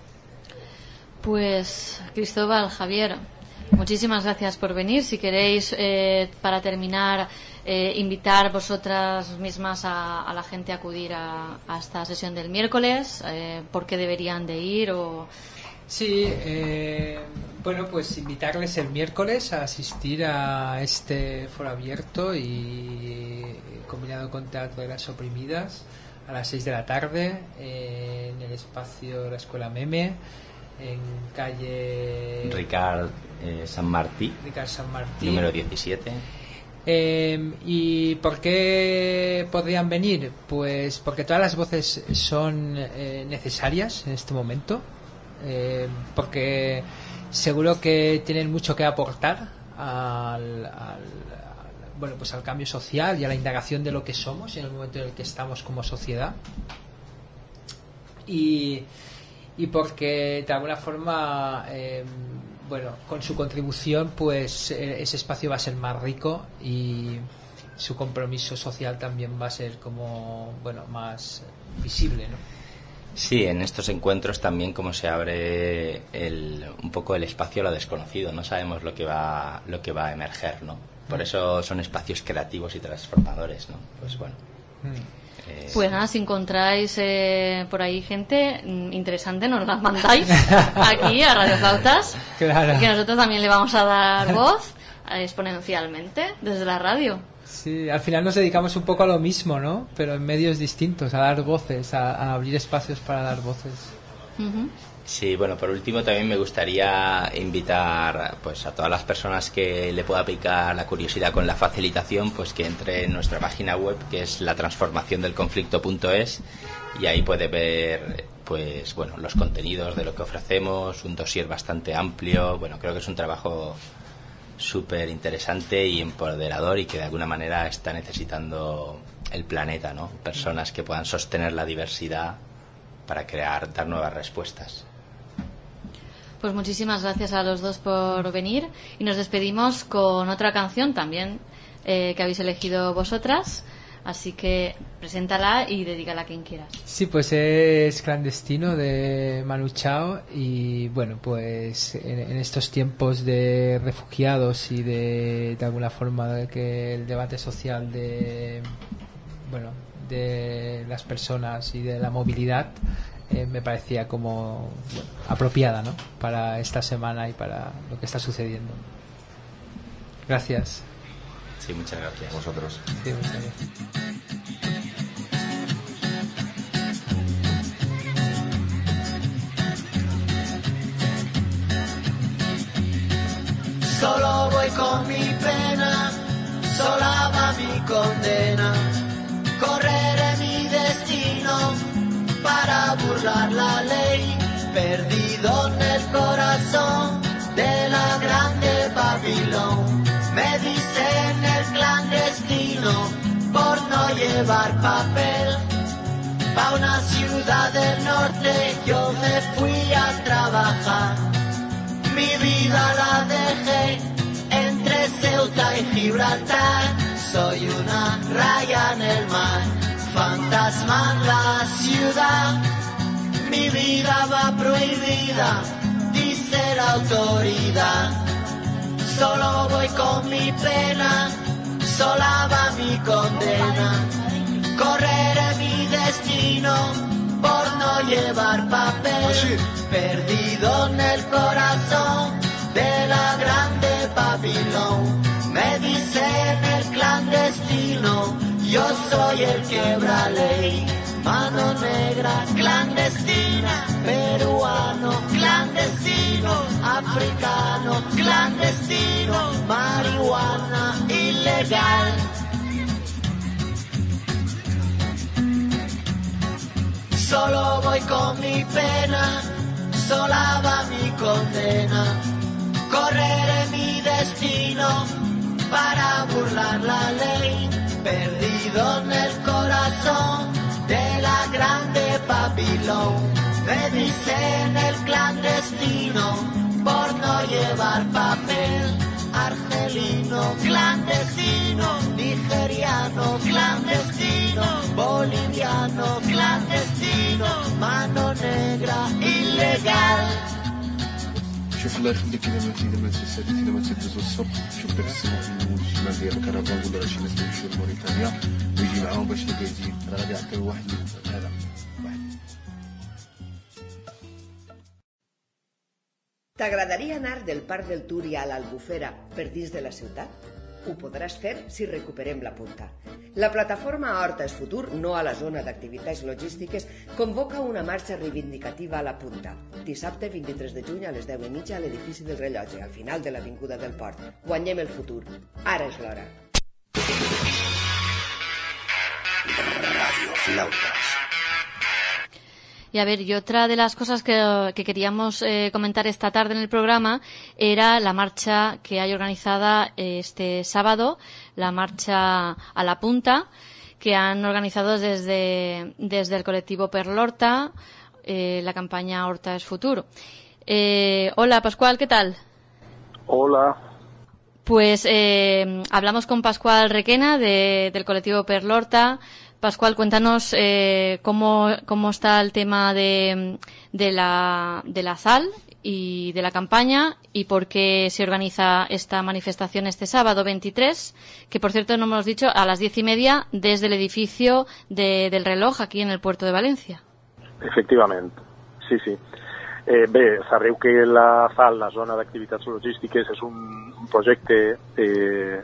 Pues Cristóbal, Javier, muchísimas gracias por venir. Si queréis, eh, para terminar, eh, invitar vosotras mismas a, a la gente a acudir a, a esta sesión del miércoles, eh, ¿por qué deberían de ir? O... Sí, eh, bueno, pues invitarles el miércoles a asistir a este foro abierto y combinado con Teatro de las Oprimidas a las seis de la tarde eh, en el espacio de la Escuela Meme, en calle Ricard eh, San Martí, Ricard San Martí, número diecisiete. Eh, ¿Y por qué podrían venir? Pues porque todas las voces son eh, necesarias en este momento, eh, porque seguro que tienen mucho que aportar al, al, al, bueno, pues al cambio social y a la indagación de lo que somos en el momento en el que estamos como sociedad. Y, y porque de alguna forma eh, bueno, con su contribución pues ese espacio va a ser más rico y su compromiso social también va a ser como bueno más visible, ¿no? Sí, en estos encuentros también como se abre el, un poco el espacio a lo desconocido, no sabemos lo que va lo que va a emerger, ¿no? Por eso son espacios creativos y transformadores, ¿no? Pues bueno. Mm. Eh, Pues nada, si encontráis eh, por ahí gente interesante, nos la mandáis aquí a Radio Flautas, claro. Que nosotros también le vamos a dar voz eh, exponencialmente desde la radio. Sí, al final nos dedicamos un poco a lo mismo, ¿no? Pero en medios distintos, a dar voces, a, a abrir espacios para dar voces. Uh-huh. Sí, bueno, por último también me gustaría invitar pues a todas las personas que le pueda picar la curiosidad con la facilitación, pues que entre en nuestra página web, que es la transformación del conflicto punto es, y ahí puede ver pues bueno, los contenidos de lo que ofrecemos, un dossier bastante amplio. Bueno, creo que es un trabajo súper interesante y empoderador y que de alguna manera está necesitando el planeta, ¿no? Personas que puedan sostener la diversidad para crear, dar nuevas respuestas. Pues muchísimas gracias a los dos por venir y nos despedimos con otra canción también eh, que habéis elegido vosotras, así que preséntala y dedícala a quien quieras. Sí, pues es Clandestino de Manu Chao y bueno, pues en, en estos tiempos de refugiados y de, de alguna forma de que el debate social de bueno de las personas y de la movilidad eh, me parecía como bueno, apropiada, ¿no? Para esta semana y para lo que está sucediendo. Gracias. Sí, muchas gracias. Vosotros. Sí, muchas gracias. Solo voy con mi pena, sola va mi condena. Correré mi destino para burlar la ley, perdido en el corazón de la grande Babilón. Me dicen el clandestino por no llevar papel. Pa' una ciudad del norte yo me fui a trabajar. Mi vida la dejé entre Ceuta y Gibraltar. Soy una raya en el mar, fantasma en la ciudad. Mi vida va prohibida, dice la autoridad. Solo voy con mi pena, sola va mi condena. Correré mi destino por no llevar papel, perdido en el corazón de la grande Babilón. Me dicen el clandestino, yo soy el quebra ley. Mano negra, clandestina, peruano, clandestino, africano, clandestino, marihuana ilegal. Solo voy con mi pena, sola va mi condena. Correré mi destino para burlar la ley, perdido en el corazón de la grande Babilón. Me dicen el clandestino por no llevar papel, argelino, clandestino, nigeriano clandestino, boliviano clandestino, mano negra ilegal. شوف الله يخليك اذا ما اذا ما تسالي اذا ما تدوزو الصبح شوف داك السنه الشمال ديال الكرفان ولا شي ناس يمشيو لموريتانيا ويجي معاهم باش يقعدين راه غادي يعطيو واحد هذا T'agradaria anar del Parc del Túria a l'Albufera per dins de la ciutat? Ho podràs fer si recuperem la punta. La plataforma Horta és Futur, no a la zona d'activitats logístiques, convoca una marxa reivindicativa a la punta. Dissabte vint-i-tres de juny a les deu i mitja a l'edifici del Rellotge, al final de l'Avinguda del Port. Guanyem el futur. Ara és l'hora. Radio Flautas. Y a ver, y otra de las cosas que, que queríamos eh, comentar esta tarde en el programa era la marcha que hay organizada este sábado, la marcha a la punta, que han organizado desde, desde el colectivo Perlorta, eh, la campaña Horta es Futuro. Eh, hola, Pascual, ¿qué tal? Hola. Pues eh, hablamos con Pascual Requena de, del colectivo Perlorta. Pascual, cuéntanos eh, cómo, cómo está el tema de, de, la, de la sal y de la campaña y por qué se organiza esta manifestación este sábado veintitrés, que por cierto no hemos dicho, a las diez y media desde el edificio de, del Reloj aquí en el puerto de València. Efectivament, sí, sí. Eh, bé, sabreu que la sal, la zona d'activitats logístiques, és un, un projecte eh,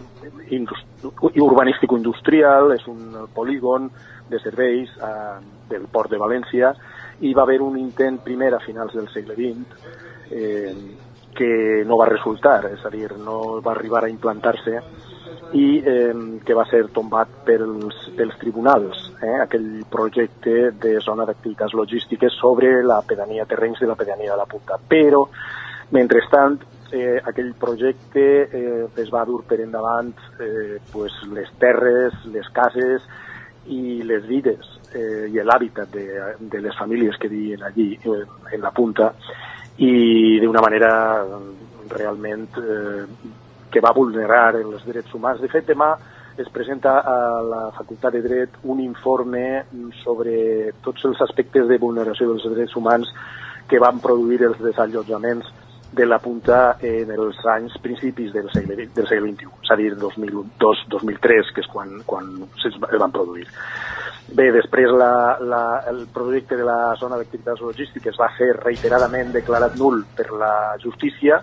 urbanístico-industrial, és un polígon de serveis eh, del port de València, i va haver un intent primer a finals del segle vint eh, que no va resultar, és a dir, no va arribar a implantar-se i eh, que va ser tombat pels, pels tribunals, eh, aquell projecte de zona d'activitats logístiques sobre la pedania, terrenys de la pedania de la Punta. Però, mentrestant, eh, aquell projecte eh, es va dur per endavant eh, pues, les terres, les cases i les vides eh, i l'hàbitat de, de les famílies que viuen allí, eh, en la Punta, i d'una manera realment eh, que va vulnerar els drets humans. De fet, demà es presenta a la Facultat de Dret un informe sobre tots els aspectes de vulneració dels drets humans que van produir els desallotjaments de la Punta en els anys principis del segle, del segle vint-i-u, és a dir, dos mil dos dos mil tres, que és quan, quan es van produir. Bé, després la, la, el projecte de la zona d'activitats logístiques va ser reiteradament declarat nul per la justícia,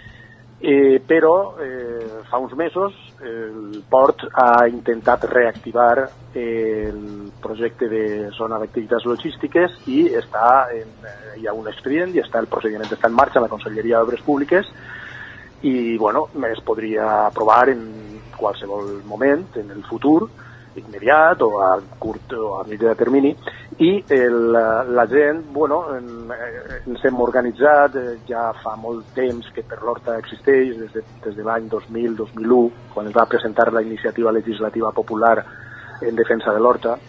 Eh, però eh, fa uns mesos eh, el port ha intentat reactivar eh, el projecte de zona d'activitats logístiques i està en, eh, hi ha un expedient i està el procediment està en marxa a la Conselleria d'Obres Públiques i bueno, es podria aprovar en qualsevol moment en el futur immediat o a curt o a mitjà termini i el, la gent, bueno, en, ens hem organitzat ja fa molt temps que Perlorta existeix, des de, des de l'any dos mil dos mil u, quan es va presentar la iniciativa legislativa popular en defensa de l'Horta,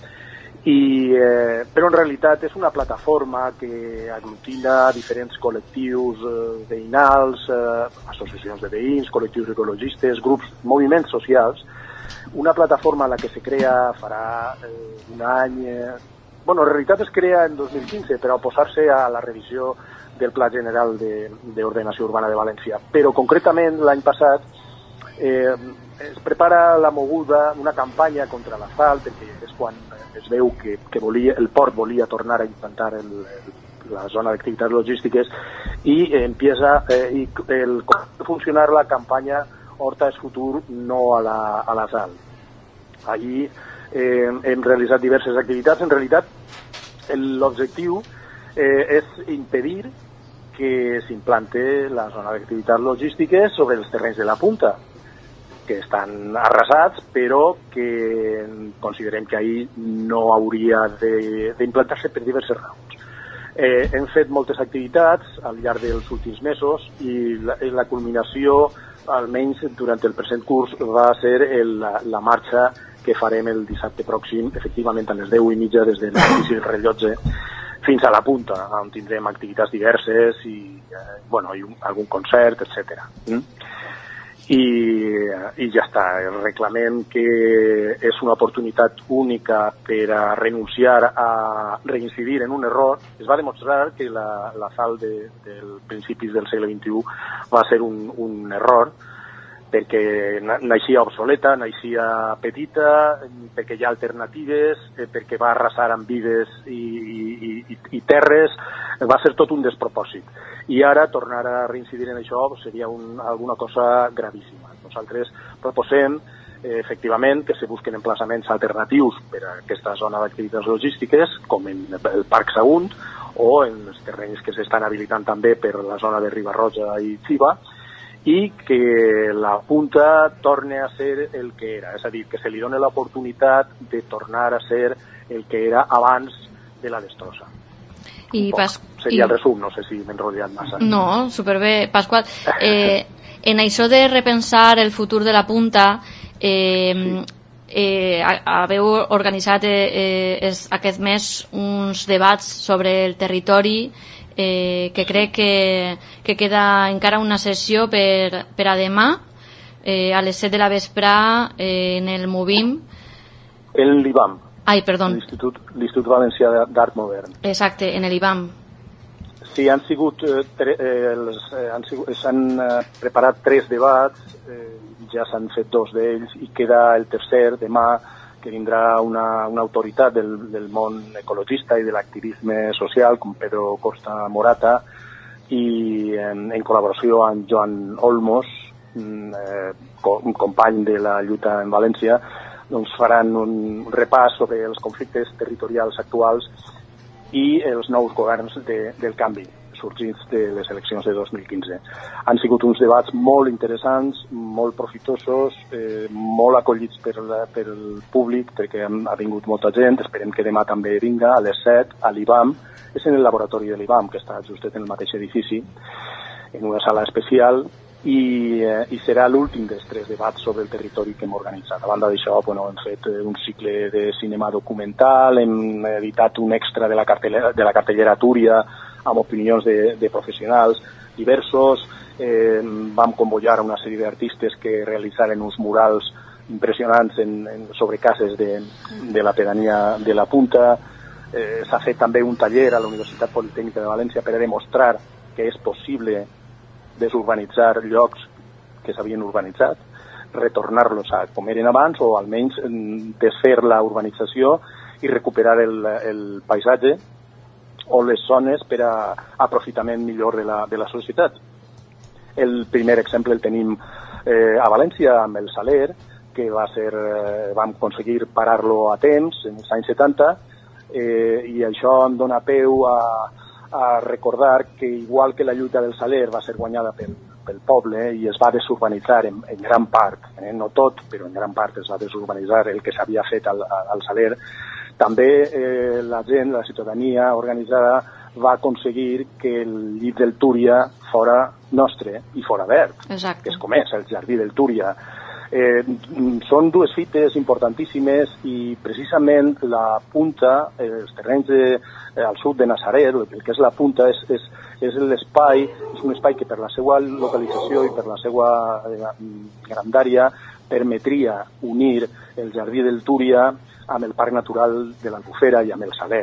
i, eh, però en realitat és una plataforma que aglutina diferents col·lectius eh, veïnals, eh, associacions de veïns, col·lectius ecologistes, grups, moviments socials, una plataforma a la que se crea farà eh, un any... Eh, bueno, en realitat es crea en dos mil quinze per oposar-se a la revisió del Pla General d'Ordenació Urbana de València. Però concretament l'any passat eh, es prepara la moguda, una campanya contra la sal, perquè és quan es veu que, que volia, el port volia tornar a implantar el, el, la zona d'activitats logístiques i eh, empieza eh, i el, funcionar la campanya Horta és Futur, no a la, a la sal. Allí eh, hem realitzat diverses activitats. En realitat, l'objectiu eh, és impedir que s'implante la zona d'activitats logístiques sobre els terrenys de la Punta, que estan arrasats, però que considerem que ahir no hauria d'implantar-se per diverses raons. Eh, hem fet moltes activitats al llarg dels últims mesos i la, la culminació almenys durant el present curs va ser el, la, la marxa que farem el dissabte pròxim, efectivament a les deu i mitja des de l'edifici del Rellotge fins a la Punta, on tindrem activitats diverses i, eh, bueno, i un, algun concert, etcètera. Mm? i, i ja està. Reclamem que és una oportunitat única per a renunciar a reincidir en un error. Es va demostrar que la, la sal de, del principis del segle vint-i-u va ser un, un error, perquè naixia obsoleta, naixia petita, perquè hi ha alternatives, perquè va arrasar amb vides i, i, i, i terres, va ser tot un despropòsit. I ara tornar a reincidir en això seria un, alguna cosa gravíssima. Nosaltres proposem, eh, efectivament, que se busquen emplaçaments alternatius per a aquesta zona d'activitats logístiques, com en el Parc Sagunt, o en els terrenys que s'estan habilitant també per la zona de Riba-roja i Xiva, i que la punta torne a ser el que era, és a dir, que se li doni l'oportunitat de tornar a ser el que era abans de la destrossa. I Pas... Seria I... el resum, no sé si m'he enrotllat massa. No, superbé. Pasqual, eh, en això de repensar el futur de la punta, eh, sí. eh, haveu organitzat eh, eh, aquest mes uns debats sobre el territori, Eh, que crec que, que queda encara una sessió per, per a demà eh, a les set de la vesprà eh, en el Movim. En l'I B A M. Ai, perdó. L'Institut Valencià d'Art Modern. Exacte, en el I B A M. Sí, han sigut, eh, tre, eh, els, eh, han sigut s'han eh, preparat tres debats, eh, ja s'han fet dos d'ells i queda el tercer demà, que vindrà una, una autoritat del, del món ecologista i de l'activisme social, com Pedro Costa Morata, i en, en col·laboració amb Joan Olmos, eh, un company de la lluita en València, doncs faran un repàs sobre els conflictes territorials actuals i els nous governs de, del canvi sorgits de les eleccions de dos mil quinze. Han sigut uns debats molt interessants, molt profitosos, eh, molt acollits per, la, per el públic, perquè ha vingut molta gent, esperem que demà també vinga a les set, a l'I B A M, és en el laboratori de l'I B A M, que està justet en el mateix edifici, en una sala especial, i, eh, i serà l'últim dels tres debats sobre el territori que hem organitzat. A banda d'això, bueno, hem fet un cicle de cinema documental, hem editat un extra de la cartellera, de la cartellera Túria, amb opinions de, de professionals diversos, eh, vam convocar una sèrie d'artistes que realitzaren uns murals impressionants en, en, sobre cases de, de la pedania de la Punta. Eh, s'ha fet també un taller a la Universitat Politècnica de València per a demostrar que és possible desurbanitzar llocs que s'havien urbanitzat, retornar-los a com eren abans o almenys desfer la urbanització i recuperar el, el paisatge o les zones per a aprofitament millor de la, de la societat. El primer exemple el tenim eh, a València amb el Saler, que va ser, eh, vam aconseguir parar-lo a temps, en els anys setanta, eh, i això em dona peu a, a recordar que igual que la lluita del Saler va ser guanyada pel, pel poble i es va desurbanitzar en, en gran part, eh, no tot, però en gran part es va desurbanitzar el que s'havia fet al, al Saler, també eh, la gent, la ciutadania organitzada va aconseguir que el llit del Túria fora nostre i fora verd, Exacte. que és com és, el jardí del Túria. Eh, són dues fites importantíssimes i precisament la Punta, eh, els terrenys de, eh, al sud de Nazaret, el que és la Punta, és, és, és l'espai, és un espai que per la seva localització i per la seva eh, grandària permetria unir el jardí del Túria amb el Parc Natural de l'Albufera i amb el Saler.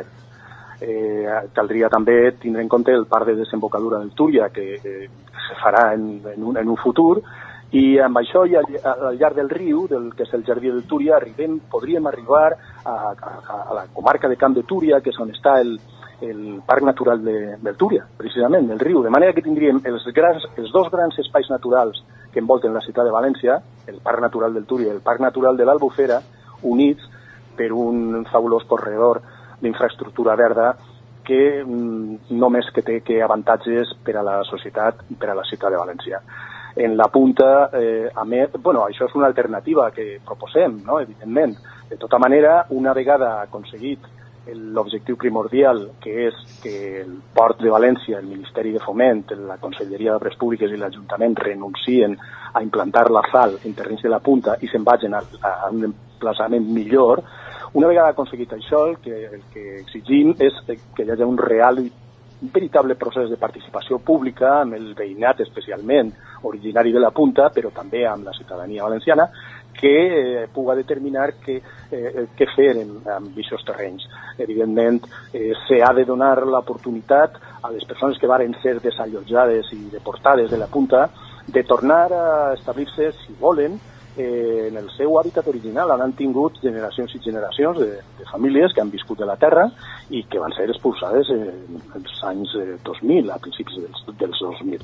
Eh, caldria també tindre en compte el Parc de Desembocadura del Túria, que eh, se farà en, en, un, en un futur, i amb això i al, al llarg del riu, del que és el Jardí del Túria, arribem, podríem arribar a, a, a la comarca de Camp de Túria, que és on està el, el Parc Natural de, del Túria, precisament, del riu, de manera que tindríem els, grans, els dos grans espais naturals que envolten la ciutat de València, el Parc Natural del Túria i el Parc Natural de l'Albufera, units per un fabulós corredor d'infraestructura verda que mm, només que té que avantatges per a la societat i per a la ciutat de València. En la Punta, eh, a més, bueno, això és una alternativa que proposem, no?, evidentment. De tota manera, una vegada aconseguit l'objectiu primordial, que és que el Port de València, el Ministeri de Foment, la Conselleria d'Obres Públiques i l'Ajuntament renuncien a implantar la sal en terrenys de la Punta i se'n vagin a, a un emplaçament millor, una vegada aconseguit això, el que, el que exigim és que hi hagi un real un veritable procés de participació pública amb el veïnat especialment originari de la Punta, però també amb la ciutadania valenciana, que eh, puga determinar què eh, què fer en, amb aquests terrenys. Evidentment, eh, s'ha de donar l'oportunitat a les persones que varen ser desallotjades i deportades de la Punta de tornar a establir-se, si volen, eh, en el seu hàbitat original, on han tingut generacions i generacions de, de famílies que han viscut de la terra i que van ser expulsades en els anys eh, dos mil, a principis dels, dels dos mil.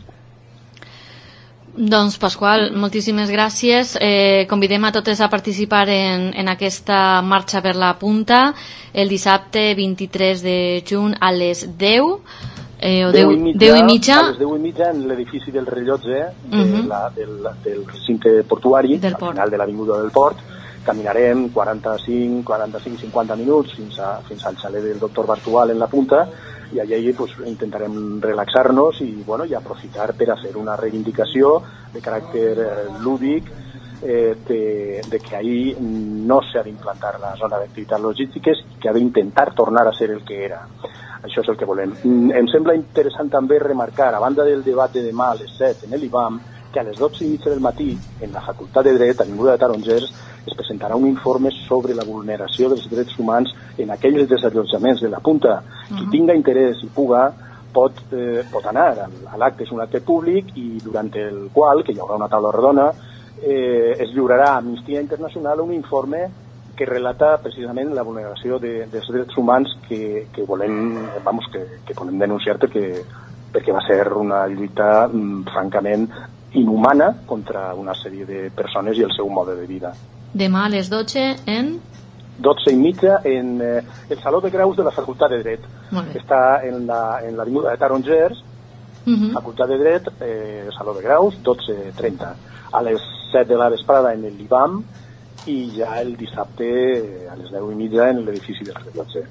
Doncs, Pasqual, moltíssimes gràcies. Eh, convidem a totes a participar en, en aquesta marxa per la Punta el dissabte vint-i-tres de juny a les deu. Eh, o deu, deu, i mitja, deu i mitja. A les deu i mitja en l'edifici del rellotge de uh-huh. la, del, del recinte portuari, del al final de l'avinguda del Port. Caminarem quaranta-cinc, quaranta-cinc, cinquanta minuts fins, a, fins al xalet del doctor Bartual en la Punta, i allà pues, intentarem relaxar-nos i, bueno, i aprofitar per a fer una reivindicació de caràcter eh, lúdic eh, de, de que ahí no s'ha d'implantar la zona d'activitats logístiques i que ha d'intentar tornar a ser el que era. Això és el que volem. Em sembla interessant també remarcar, a banda del debat de demà a les set en l'I B A M, que a les dotze i mitja del matí en la Facultat de Dret, a Avinguda de Tarongers, es presentarà un informe sobre la vulneració dels drets humans en aquells desallotjaments de la Punta. Uh-huh. Qui tinga interès i puga pot, eh, pot anar a l'acte, és un acte públic i durant el qual, que hi haurà una taula redona, eh, es lliurarà a Amnistia Internacional un informe que relata precisament la vulneració de, dels drets humans que, que volem, vamos, que, que volem denunciar perquè, perquè va ser una lluita mm, francament inhumana contra una sèrie de persones i el seu mode de vida. Demà a les dotze en... dotze i mitja en eh, el Saló de Graus de la Facultat de Dret. Està en l'Avinguda la, de Tarongers, uh-huh. Facultat de Dret, eh, Saló de Graus, dotze trenta. A les set de la vesprada en l'I B A M i ja el dissabte eh, a les deu i mitja en l'edifici del rellotge.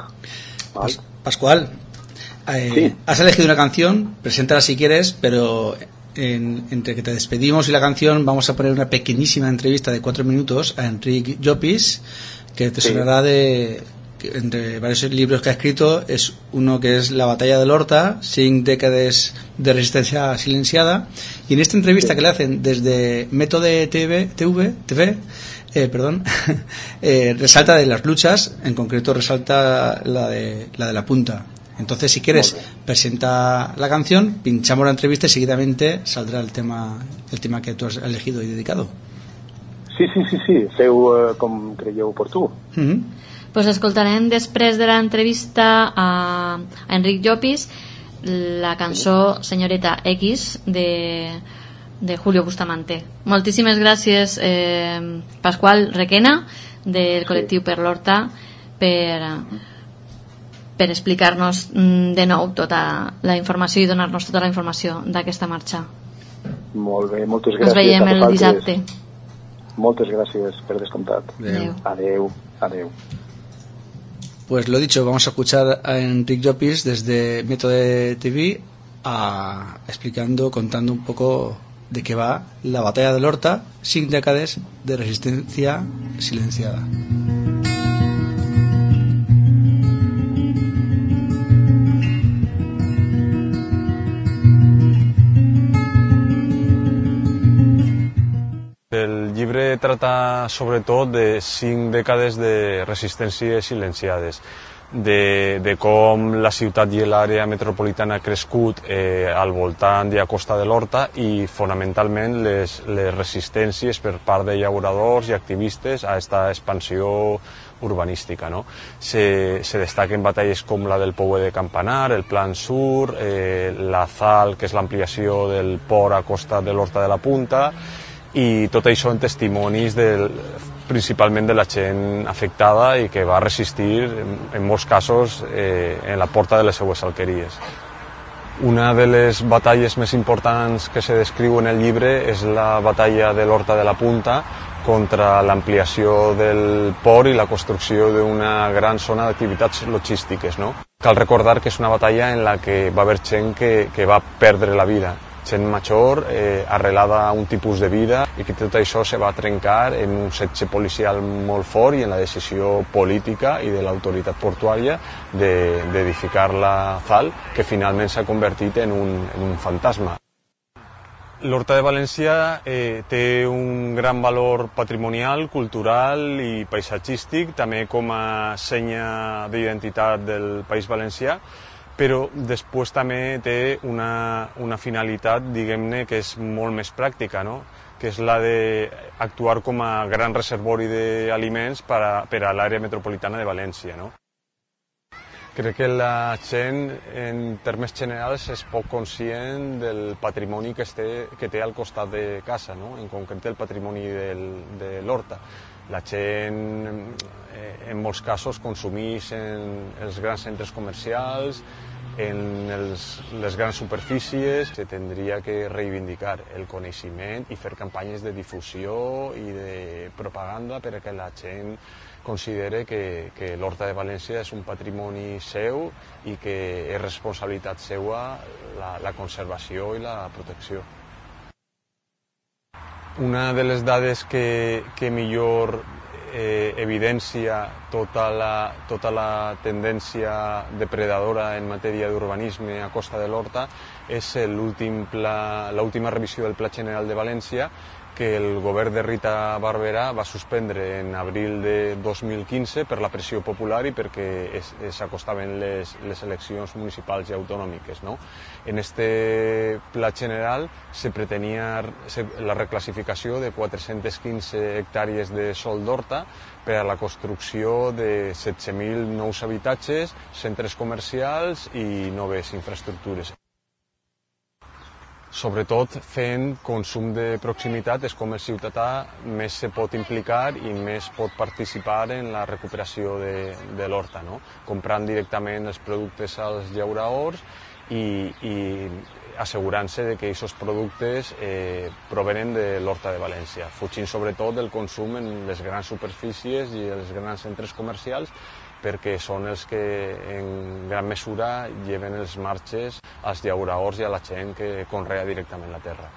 Pas, Pascual, eh, sí. Has elegido una canción, preséntala si quieres, pero... En, entre que te despedimos y la canción vamos a poner una pequeñísima entrevista de cuatro minutos a Enric Llopis, que te sí. sonará de que entre varios libros que ha escrito. Es uno que es La batalla del Horta, cinc décadas de resistencia silenciada, y en esta entrevista sí. que le hacen desde Método T V, T V, T V eh, perdón eh, resalta de las luchas, en concreto resalta la de la de la Punta. Entonces, si quieres, presenta la canción, pinchamos la entrevista y seguidamente saldrá el tema el tema que tú has elegido y dedicado. Sí, sí, sí, sí. Feu uh, com creieu oportú. Uh-huh. Pues escoltarem després de l'entrevista a, a Enric Llopis la cançó Senyoreta X de, de Julio Bustamante. Moltíssimes gràcies, eh, Pasqual Requena, del col·lectiu Per l'Horta, per... per explicar-nos de nou tota la informació i donar-nos tota la informació d'aquesta marxa. Molt bé, moltes gràcies. Ens veiem el dissabte. Moltes gràcies, per descomptat. Adeu. Adeu. Adeu. Pues lo dicho, vamos a escuchar a Enric Llopis desde Método T V a, explicando, contando un poco de qué va la batalla del Horta, cinc décadas de resistencia silenciada. El llibre trata sobretot de cinc dècades de resistències silenciades, de, de com la ciutat i l'àrea metropolitana ha crescut eh, al voltant i a costa de l'Horta i fonamentalment les, les resistències per part de llauradors i activistes a aquesta expansió urbanística, no? Se, se destaquen batalles com la del Pou de Campanar, el Plan Sur, eh, la Z A L, que és l'ampliació del port a costa de l'Horta de la Punta, i tot això en testimonis del, principalment de la gent afectada i que va resistir en, en molts casos eh, en la porta de les seues alqueries. Una de les batalles més importants que se descriu en el llibre és la batalla de l'Horta de la Punta contra l'ampliació del port i la construcció d'una gran zona d'activitats logístiques, no? Cal recordar que és una batalla en la que va haver gent que, que va perdre la vida gent major eh, arrelada a un tipus de vida i que tot això se va trencar en un setge policial molt fort i en la decisió política i de l'autoritat portuària d'edificar de, la Z A L, que finalment s'ha convertit en un, en un fantasma. L'Horta de València eh, té un gran valor patrimonial, cultural i paisatgístic, també com a senya d'identitat del País Valencià, però després també té una, una finalitat, diguem-ne, que és molt més pràctica, no? Que és la d'actuar com a gran reservori d'aliments per a, per a l'àrea metropolitana de València, no? Crec que la gent, en termes generals, és poc conscient del patrimoni que, este, que té al costat de casa, no? En concret el patrimoni del, de l'Horta. La gent, eh, en molts casos, consumeix en els grans centres comercials, en els, les grans superfícies. Se tindria que reivindicar el coneixement i fer campanyes de difusió i de propaganda perquè la gent considere que, que l'Horta de València és un patrimoni seu i que és responsabilitat seua la, la conservació i la protecció. Una de les dades que, que millor eh, evidencia tota la, tota la tendència depredadora en matèria d'urbanisme a costa de l'Horta és l'última revisió del Pla General de València, que el govern de Rita Barberà va suspendre en abril de dos mil quinze per la pressió popular i perquè s'acostaven les, les eleccions municipals i autonòmiques, no? En este pla general se pretenia la reclassificació de quatre-centes quinze hectàrees de sòl d'horta per a la construcció de setze mil nous habitatges, centres comercials i noves infraestructures. Sobretot fent consum de proximitat és com el ciutadà més se pot implicar i més pot participar en la recuperació de, de l'horta, no? Comprant directament els productes als llauraors i, i assegurant-se que aquests productes eh, provenen de l'Horta de València, fugint sobretot del consum en les grans superfícies i els grans centres comercials, perquè són els que en gran mesura lleven els marges als llauraors i a la gent que conrea directament la terra.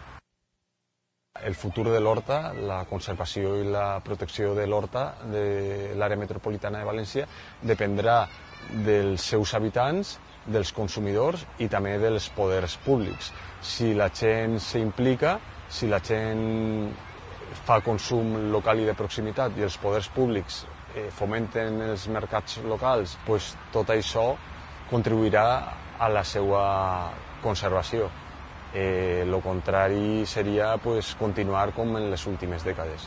El futur de l'horta, la conservació i la protecció de l'horta de l'àrea metropolitana de València dependrà dels seus habitants, dels consumidors i també dels poders públics. Si la gent s'implica, si la gent fa consum local i de proximitat i els poders públics fomenten els mercats locals, doncs tot això contribuirà a la seva conservació. Eh, lo contrari seria pues, continuar com en les últimes dècades.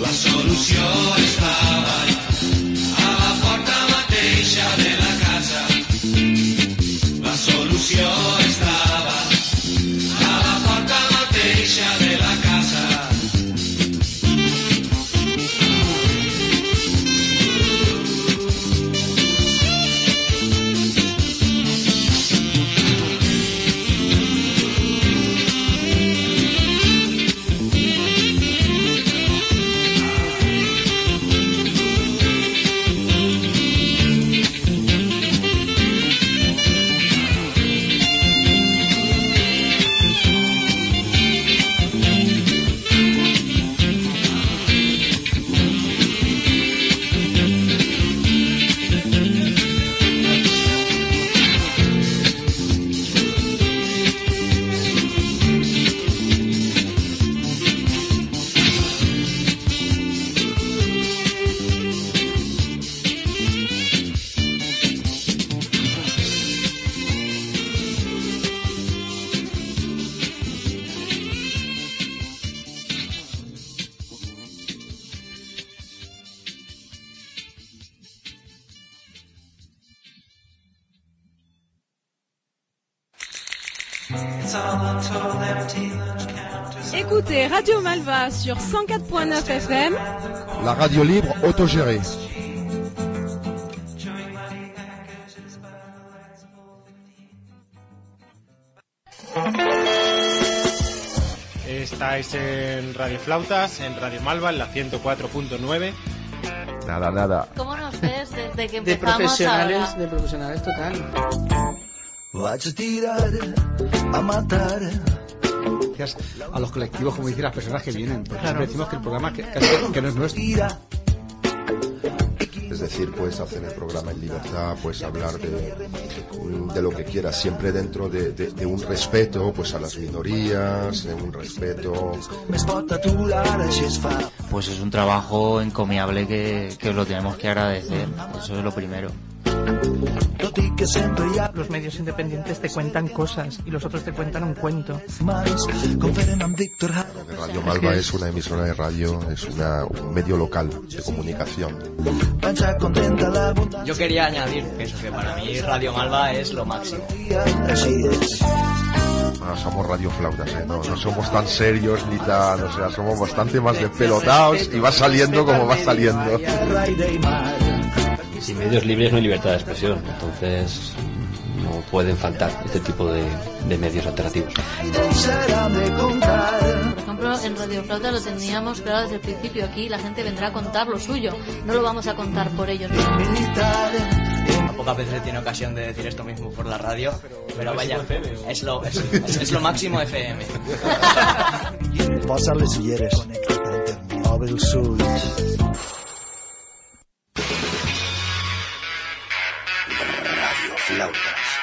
La solució estava a la porta mateixa de la casa. La solució estava a la porta mateixa de la casa. Écoutez Radio Malva sur cent quatre point neuf F M. La radio libre autogérée. Estáis en Radio Flautas, en Radio Malva, en la ciento cuatro punto nueve. Nada, nada. ¿Cómo nos ves desde que De empezamos profesionales, ahora? de profesionales total. Vaig a tirar, a matar. Gracias a los colectivos, como dicen las personas que vienen, porque Claro. siempre decimos que el programa que, que, que no es nuestro. Es decir, puedes hacer el programa en libertad, puedes hablar de, de lo que quieras, siempre dentro de, de, de un respeto pues a las minorías, de un respeto. Pues es un trabajo encomiable que, que lo tenemos que agradecer, eso es lo primero. Los medios independientes te cuentan cosas y los otros te cuentan un cuento. Radio Malva es una emisora de radio, es una, un medio local de comunicación. Yo quería añadir eso, que para mí Radio Malva es lo máximo. No somos Radio Flautas, ¿eh? no, no somos tan serios ni tan, o sea, somos bastante más despelotados y va saliendo como va saliendo. Sin medios libres no hay libertad de expresión, entonces no pueden faltar este tipo de, de medios alternativos. Por ejemplo, en Radio Flauta lo teníamos claro desde el principio. Aquí la gente vendrá a contar lo suyo. No lo vamos a contar por ellos mismos. Pocas veces he tenido ocasión de decir esto mismo por la radio, pero vaya, es lo, es, es, es lo máximo F M. Posa les ulleres, obre els ulls. Radio Flautas.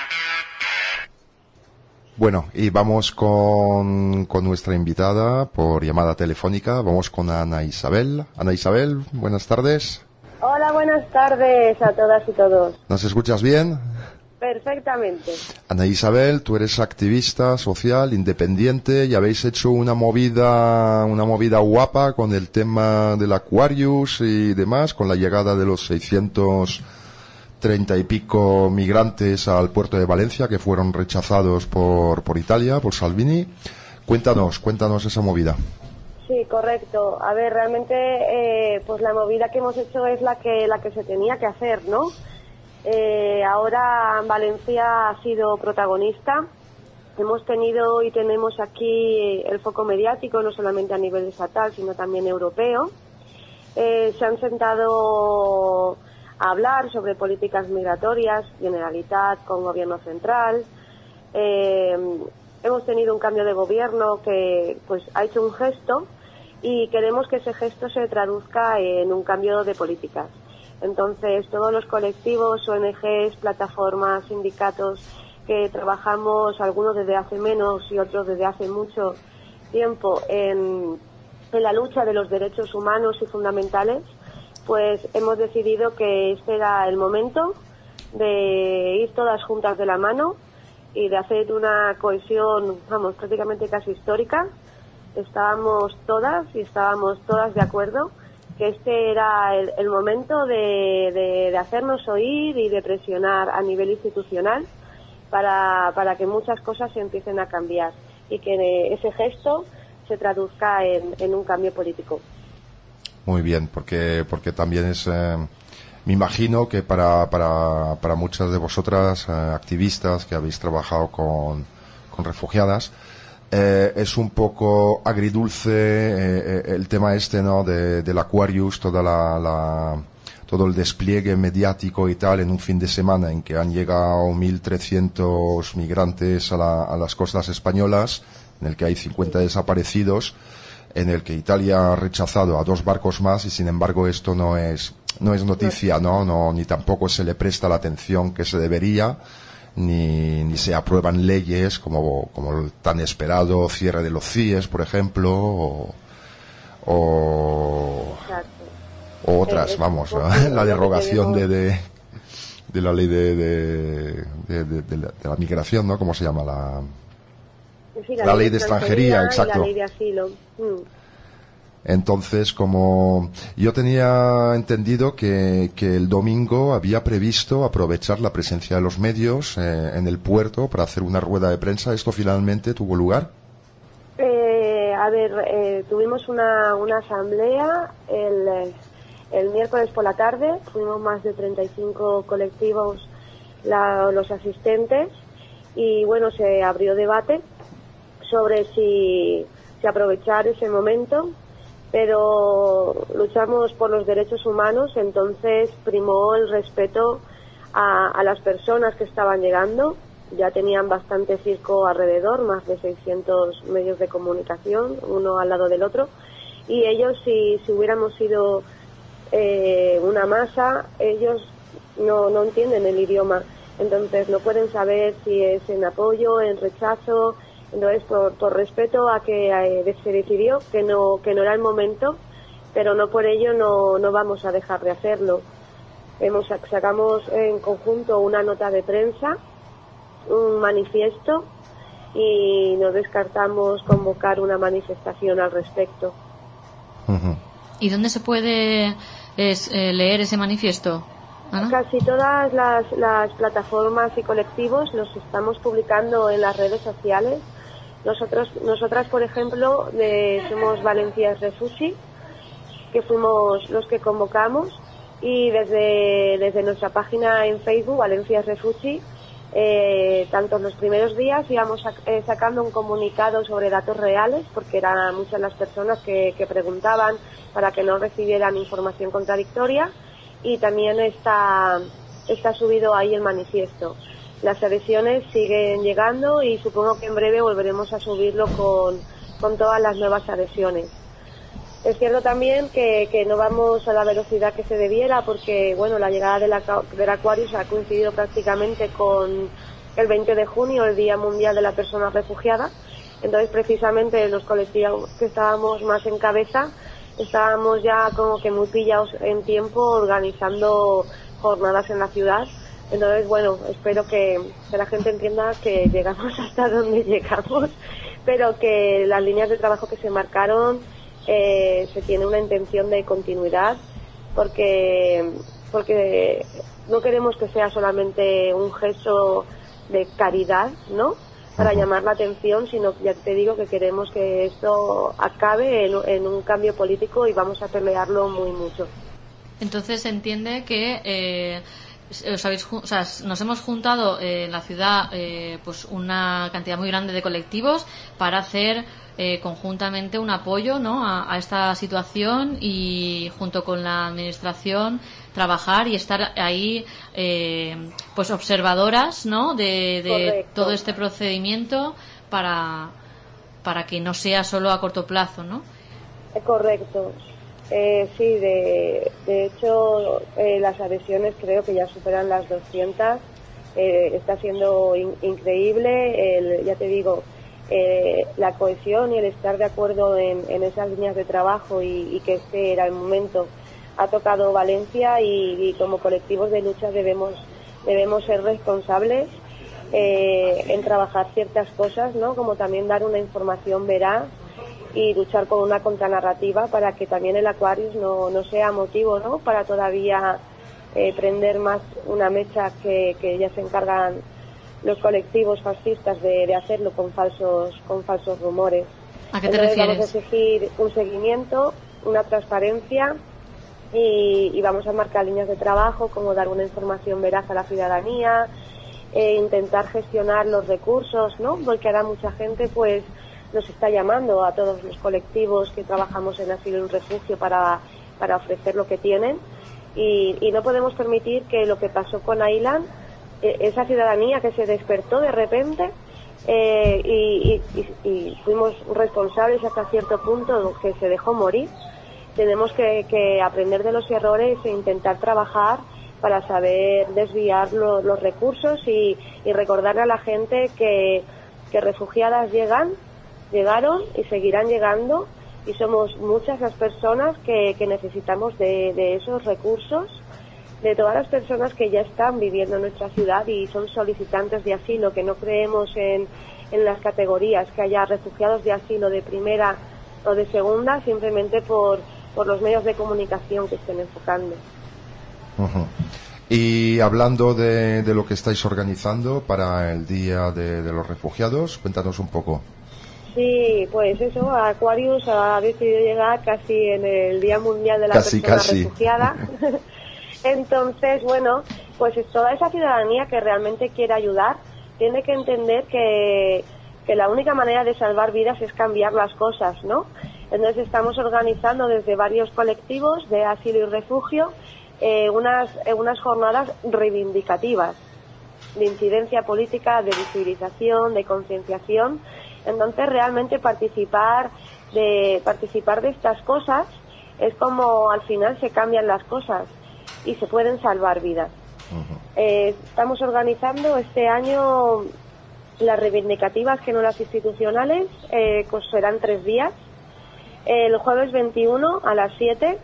Bueno, y vamos con, con nuestra invitada por llamada telefónica. Vamos con Ana Isabel. Ana Isabel, buenas tardes. Hola, buenas tardes a todas y todos. ¿Nos escuchas bien? Perfectamente. Ana Isabel, tú eres activista social, independiente, y habéis hecho una movida, una movida guapa con el tema del Aquarius y demás, con la llegada de los seiscientos treinta y pico migrantes al puerto de Valencia, que fueron rechazados por, por Italia, por Salvini. Cuéntanos, cuéntanos esa movida. Sí, correcto. A ver, realmente, eh, pues la movida que hemos hecho es la que la que se tenía que hacer, ¿no? Eh, ahora Valencia ha sido protagonista. Hemos tenido y tenemos aquí el foco mediático, no solamente a nivel estatal, sino también europeo. Eh, se han sentado a hablar sobre políticas migratorias, Generalitat con Gobierno Central. Eh, hemos tenido un cambio de gobierno que pues ha hecho un gesto y queremos que ese gesto se traduzca en un cambio de políticas. Entonces, todos los colectivos, O N Ges, plataformas, sindicatos que trabajamos, algunos desde hace menos y otros desde hace mucho tiempo en, en la lucha de los derechos humanos y fundamentales, pues hemos decidido que este era el momento de ir todas juntas de la mano y de hacer una cohesión, vamos, prácticamente casi histórica. Estábamos todas y estábamos todas de acuerdo que este era el, el momento de, de, de hacernos oír y de presionar a nivel institucional para, para que muchas cosas se empiecen a cambiar y que ese gesto se traduzca en, en un cambio político. Muy bien, porque porque también es, eh, me imagino que para, para, para muchas de vosotras, eh, activistas que habéis trabajado con, con refugiadas, eh, es un poco agridulce eh, el tema este, ¿no? De, del Aquarius, toda la, la, todo el despliegue mediático y tal en un fin de semana en que han llegado mil trescientos migrantes a, la, a las costas españolas, en el que hay cincuenta desaparecidos, en el que Italia ha rechazado a dos barcos más y sin embargo esto no es no es noticia, no, no ni tampoco se le presta la atención que se debería, ni, ni se aprueban leyes como, como el tan esperado cierre de los C I E S, por ejemplo, o, o, o otras, vamos, ¿no? La derogación de, de, de la ley de, de, de, de, de, la, de la migración, ¿no? ¿Cómo se llama? La, sí, la, la ley de extranjería, exacto. La ley de asilo. Mm. Entonces, como yo tenía entendido que, que el domingo había previsto aprovechar la presencia de los medios eh, en el puerto para hacer una rueda de prensa, ¿esto finalmente tuvo lugar? Eh, a ver, eh, tuvimos una, una asamblea el, el miércoles por la tarde, fuimos más de treinta y cinco colectivos la, los asistentes y bueno, se abrió debate sobre si, si aprovechar ese momento, pero luchamos por los derechos humanos, entonces primó el respeto a, a las personas que estaban llegando. Ya tenían bastante circo alrededor, más de seiscientos medios de comunicación, uno al lado del otro, y ellos, si, si hubiéramos sido eh, una masa, ellos no, no entienden el idioma, entonces no pueden saber si es en apoyo, en rechazo. Entonces, por, por respeto a que eh, se decidió que no que no era el momento, pero no por ello no, no vamos a dejar de hacerlo. Hemos sacamos en conjunto una nota de prensa, un manifiesto, y no descartamos convocar una manifestación al respecto. Uh-huh. ¿Y dónde se puede es, eh, leer ese manifiesto, Ana? Casi todas las, las plataformas y colectivos los estamos publicando en las redes sociales. Nosotros, nosotras, por ejemplo, de, somos Valencia Refugi, que fuimos los que convocamos, y desde, desde nuestra página en Facebook, Valencia Refugi, eh, tanto en los primeros días íbamos sac- eh, sacando un comunicado sobre datos reales, porque eran muchas las personas que, que preguntaban para que no recibieran información contradictoria, y también está, está subido ahí el manifiesto. Las adhesiones siguen llegando y supongo que en breve volveremos a subirlo con, con todas las nuevas adhesiones. Es cierto también que, que no vamos a la velocidad que se debiera, porque bueno, la llegada de la, del Aquarius ha coincidido prácticamente con el veinte de junio, el Día Mundial de la Persona Refugiada. Entonces, precisamente los colectivos que estábamos más en cabeza estábamos ya como que muy pillados en tiempo organizando jornadas en la ciudad. Entonces, bueno, espero que, que la gente entienda que llegamos hasta donde llegamos, pero que las líneas de trabajo que se marcaron eh, se tiene una intención de continuidad, porque porque no queremos que sea solamente un gesto de caridad, ¿no?, para llamar la atención, sino que ya te digo que queremos que esto acabe en, en un cambio político y vamos a pelearlo muy mucho. Entonces se entiende que eh, os habéis, o sea, nos hemos juntado eh, en la ciudad eh, pues una cantidad muy grande de colectivos para hacer eh, conjuntamente un apoyo, ¿no?, a, a esta situación, y junto con la administración trabajar y estar ahí eh, pues observadoras, ¿no?, de, de todo este procedimiento para para que no sea solo a corto plazo, ¿no? Correcto. Eh, sí, de, de hecho eh, las adhesiones creo que ya superan las doscientas. Eh, está siendo in, increíble, el, ya te digo, eh, la cohesión y el estar de acuerdo en, en esas líneas de trabajo, y, y que este era el momento. Ha tocado Valencia, y, y como colectivos de lucha debemos debemos ser responsables eh, en trabajar ciertas cosas, ¿no?, como también dar una información veraz y luchar con una contranarrativa para que también el Aquarius no, no sea motivo, ¿no?, para todavía eh, prender más una mecha que, que ya se encargan los colectivos fascistas de, de hacerlo con falsos con falsos rumores. ¿A qué te Entonces, refieres? vamos a exigir un seguimiento, una transparencia y, y vamos a marcar líneas de trabajo como dar una información veraz a la ciudadanía, e intentar gestionar los recursos, ¿no?, porque ahora mucha gente pues nos está llamando a todos los colectivos que trabajamos en asilo y refugio para, para ofrecer lo que tienen y, y no podemos permitir que lo que pasó con Aylan, eh, esa ciudadanía que se despertó de repente eh, y, y, y fuimos responsables hasta cierto punto, que se dejó morir. Tenemos que, que aprender de los errores e intentar trabajar para saber desviar lo, los recursos y, y recordarle a la gente que, que refugiadas llegan, llegaron y seguirán llegando y somos muchas las personas que, que necesitamos de, de esos recursos, de todas las personas que ya están viviendo en nuestra ciudad y son solicitantes de asilo, que no creemos en, en las categorías, que haya refugiados de asilo de primera o de segunda, simplemente por, por los medios de comunicación que estén enfocando. Uh-huh. Y hablando de, de lo que estáis organizando para el Día de, de los Refugiados, cuéntanos un poco. Sí, pues eso, Aquarius ha decidido llegar casi en el Día Mundial de la Casi, Persona casi. Refugiada. Entonces, bueno, pues es toda esa ciudadanía que realmente quiere ayudar tiene que entender que, que la única manera de salvar vidas es cambiar las cosas, ¿no? Entonces estamos organizando desde varios colectivos de asilo y refugio eh, unas, eh, unas jornadas reivindicativas de incidencia política, de visibilización, de concienciación. Entonces realmente participar de participar de estas cosas es como al final se cambian las cosas y se pueden salvar vidas. Uh-huh. Eh, estamos organizando este año las reivindicativas, que no las institucionales, eh, pues serán tres días. El jueves veintiuno a las siete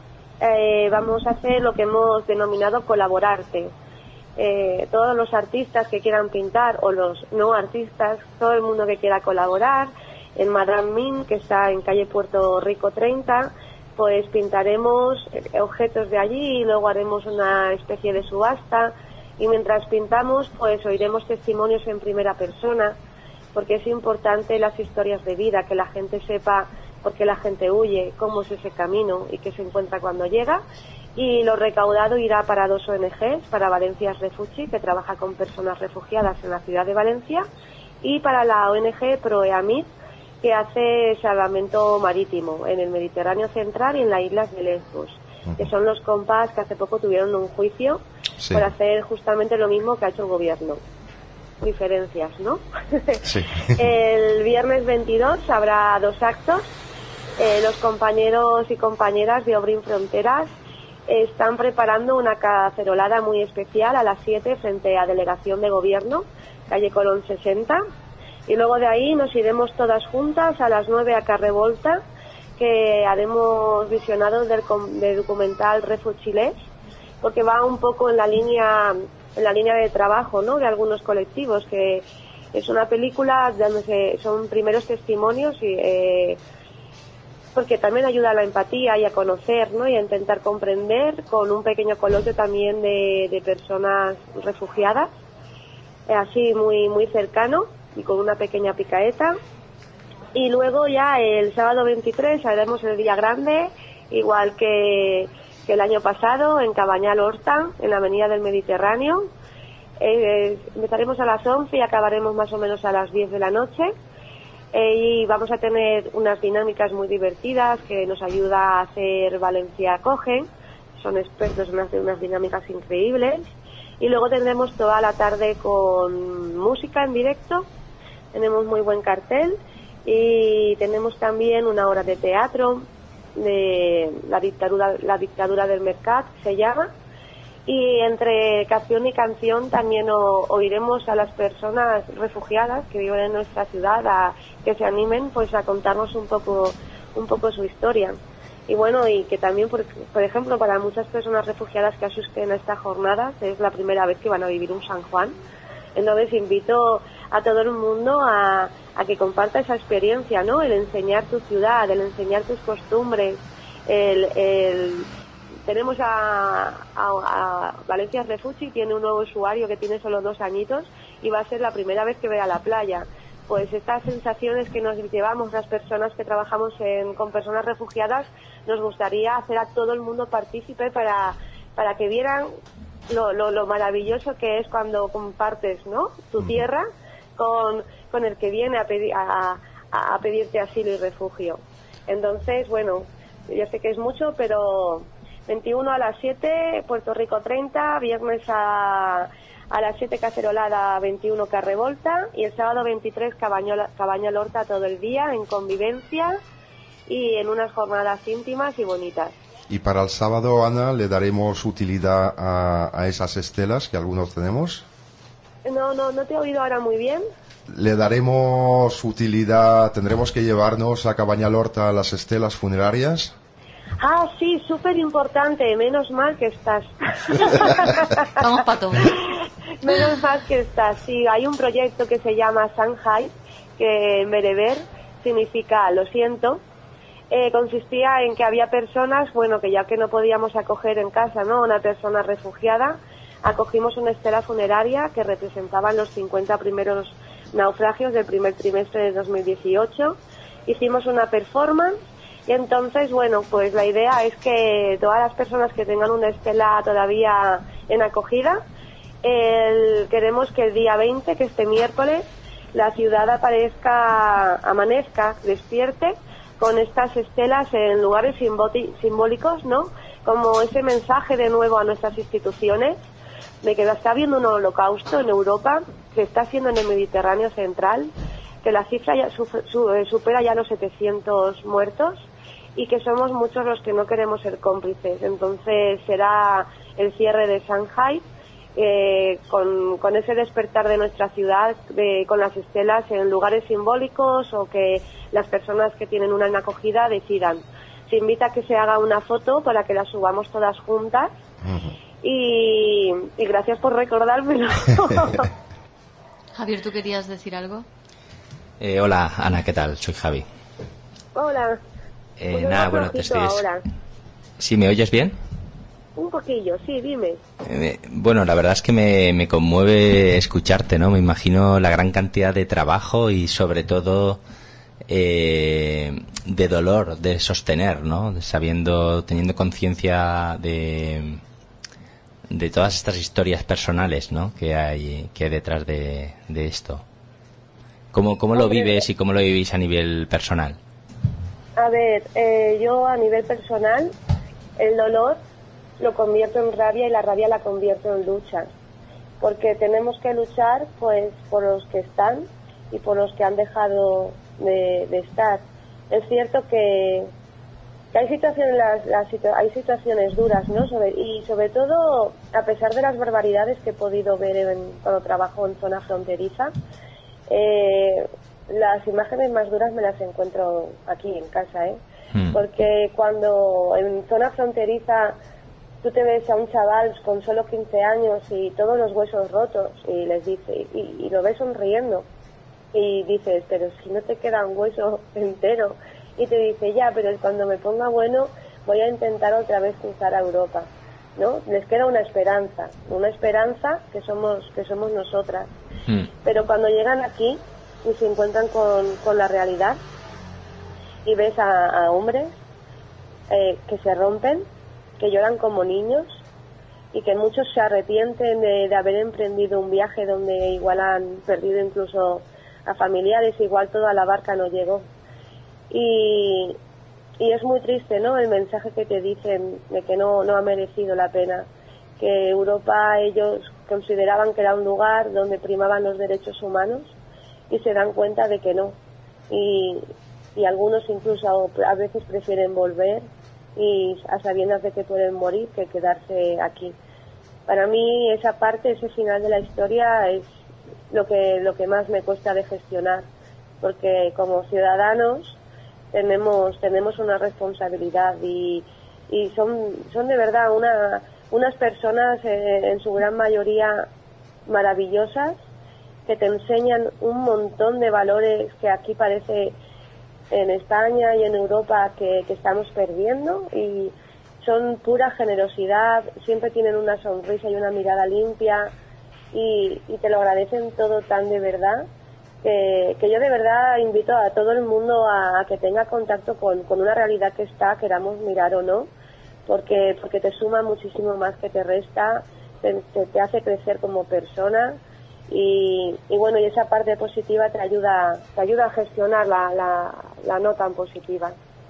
eh, vamos a hacer lo que hemos denominado Colaborarte. Eh, todos los artistas que quieran pintar o los no artistas, todo el mundo que quiera colaborar, en Madame Min, que está en calle Puerto Rico treinta, pues pintaremos objetos de allí y luego haremos una especie de subasta y mientras pintamos pues oiremos testimonios en primera persona, porque es importante las historias de vida, que la gente sepa por qué la gente huye, cómo es ese camino y qué se encuentra cuando llega. Y lo recaudado irá para dos O N Ges, para Valencia Refugi, que trabaja con personas refugiadas en la ciudad de Valencia, y para la O N Ge Proeamid, que hace salvamento marítimo en el Mediterráneo Central y en las islas de Lesbos, uh-huh. que son los compas que hace poco tuvieron un juicio sí. por hacer justamente lo mismo que ha hecho el gobierno. Diferencias, ¿no? Sí. El viernes veintidós habrá dos actos. Eh, los compañeros y compañeras de Obrin Fronteras están preparando una cacerolada muy especial a las siete frente a Delegación de Gobierno, calle Colón sesenta, y luego de ahí nos iremos todas juntas a las nueve a Carrevolta, que haremos visionado del, del documental Refuchilés, porque va un poco en la línea en la línea de trabajo, ¿no?, de algunos colectivos, que es una película donde se, son primeros testimonios y eh, porque también ayuda a la empatía y a conocer, ¿no?, y a intentar comprender, con un pequeño coloquio también de, de personas refugiadas, así muy muy cercano y con una pequeña picaeta. Y luego ya el sábado veintitrés haremos el día grande, igual que, que el año pasado, en Cabañal Horta, en la Avenida del Mediterráneo. Eh, empezaremos a las once y acabaremos más o menos a las diez de la noche. Eh, y vamos a tener unas dinámicas muy divertidas que nos ayuda a hacer Valencia Acoge. Son expertos en hacer unas dinámicas increíbles. Y luego tendremos toda la tarde con música en directo. Tenemos muy buen cartel. Y tenemos también una hora de teatro de la dictadura, la dictadura del Mercat, se llama. Y entre canción y canción también o, oiremos a las personas refugiadas que viven en nuestra ciudad a que se animen pues a contarnos un poco un poco su historia. Y bueno, y que también, por, por ejemplo, para muchas personas refugiadas que asisten a esta jornada, es la primera vez que van a vivir un San Juan, Entonces invito a todo el mundo a, a que comparta esa experiencia, ¿no? El enseñar tu ciudad, el enseñar tus costumbres, el... el tenemos a, a, a Valencia Refugi, tiene un nuevo usuario que tiene solo dos añitos y va a ser la primera vez que vea la playa. Pues estas sensaciones que nos llevamos las personas que trabajamos en, con personas refugiadas, nos gustaría hacer a todo el mundo partícipe para, para que vieran lo, lo, lo maravilloso que es cuando compartes, ¿no?, tu tierra con, con el que viene a, pedi a, a, a pedirte asilo y refugio. Entonces, bueno, yo sé que es mucho, pero veintiuno a las siete, Puerto Rico treinta, viernes a, a las siete Cacerolada veintiuno Carrevolta y el sábado veintitrés Cabañol, Cabañal Horta todo el día en convivencia y en unas jornadas íntimas y bonitas. Y para el sábado, Ana, ¿le daremos utilidad a, a esas estelas que algunos tenemos? No, no, no te he oído ahora muy bien. Le daremos utilidad, tendremos que llevarnos a Cabañal Horta las estelas funerarias. Ah, sí, súper importante, menos mal que estás. Vamos para todo. Menos mal que estás, sí, hay un proyecto que se llama Sanjay, que en bereber significa lo siento. Eh, consistía en que había personas, bueno, que ya que no podíamos acoger en casa, ¿no?, una persona refugiada, acogimos una estela funeraria que representaba los cincuenta primeros naufragios del primer trimestre de dos mil dieciocho. Hicimos una performance y entonces, bueno, pues la idea es que todas las personas que tengan una estela todavía en acogida, el, queremos que el día veinte, que este miércoles, la ciudad aparezca, amanezca, despierte con estas estelas en lugares simbólicos, ¿no?, como ese mensaje de nuevo a nuestras instituciones de que está habiendo un holocausto en Europa, que está haciendo en el Mediterráneo central, que la cifra ya su, su, eh, supera ya los setecientos muertos y que somos muchos los que no queremos ser cómplices. Entonces será el cierre de Shanghai eh, con, con ese despertar de nuestra ciudad, de, con las estelas en lugares simbólicos o que las personas que tienen una en acogida decidan. Se invita a que se haga una foto para que la subamos todas juntas. Uh-huh. y, y gracias por recordármelo. Javier, ¿tú querías decir algo? Eh, hola, Ana, ¿qué tal? Soy Javi. Hola. Eh, pues nada, bueno, te estoy... Ahora. ¿Sí me oyes bien? Un poquillo, sí, dime. Eh, bueno, la verdad es que me, me conmueve escucharte, ¿no? Me imagino la gran cantidad de trabajo y sobre todo eh, de dolor de sostener, ¿no? Sabiendo, teniendo conciencia de, de todas estas historias personales, ¿no?, que hay, que hay detrás de, de esto. ¿Cómo, cómo lo vives y cómo lo vivís a nivel personal? A ver, eh, yo a nivel personal, el dolor lo convierto en rabia y la rabia la convierto en lucha, porque tenemos que luchar pues por los que están y por los que han dejado de, de estar. Es cierto que, que hay situaciones las, las, hay situaciones duras, ¿no? Sobre, y sobre todo, a pesar de las barbaridades que he podido ver en, cuando trabajo en zona fronteriza, eh, las imágenes más duras me las encuentro aquí en casa, ¿eh? Mm. Porque cuando en zona fronteriza tú te ves a un chaval con solo quince años y todos los huesos rotos y les dice y, y lo ves sonriendo y dices, pero si no te queda un hueso entero, y te dice, ya, pero cuando me ponga bueno voy a intentar otra vez cruzar a Europa, ¿no? Les queda una esperanza, una esperanza que somos que somos nosotras. Mm. Pero cuando llegan aquí y se encuentran con, con la realidad y ves a, a hombres eh, que se rompen, que lloran como niños y que muchos se arrepienten de, de haber emprendido un viaje donde igual han perdido incluso a familiares, igual toda la barca no llegó. Y, y es muy triste, ¿no?, el mensaje que te dicen de que no, no ha merecido la pena, que Europa ellos consideraban que era un lugar donde primaban los derechos humanos y se dan cuenta de que no. Y, y algunos incluso a veces prefieren volver y a sabiendas de que pueden morir que quedarse aquí. Para mí esa parte, ese final de la historia es lo que lo que más me cuesta de gestionar, porque como ciudadanos tenemos tenemos una responsabilidad y, y son son de verdad una unas personas eh, en su gran mayoría maravillosas que te enseñan un montón de valores que aquí parece en España y en Europa que, que estamos perdiendo, y son pura generosidad, siempre tienen una sonrisa y una mirada limpia, y, y te lo agradecen todo tan de verdad, que, que yo de verdad invito a todo el mundo a, a que tenga contacto con, con una realidad que está, queramos mirar o no, porque, porque te suma muchísimo más que te resta, te, te, te hace crecer como persona. Y, y bueno, y esa parte positiva te ayuda te ayuda a gestionar la, la, la no tan positiva.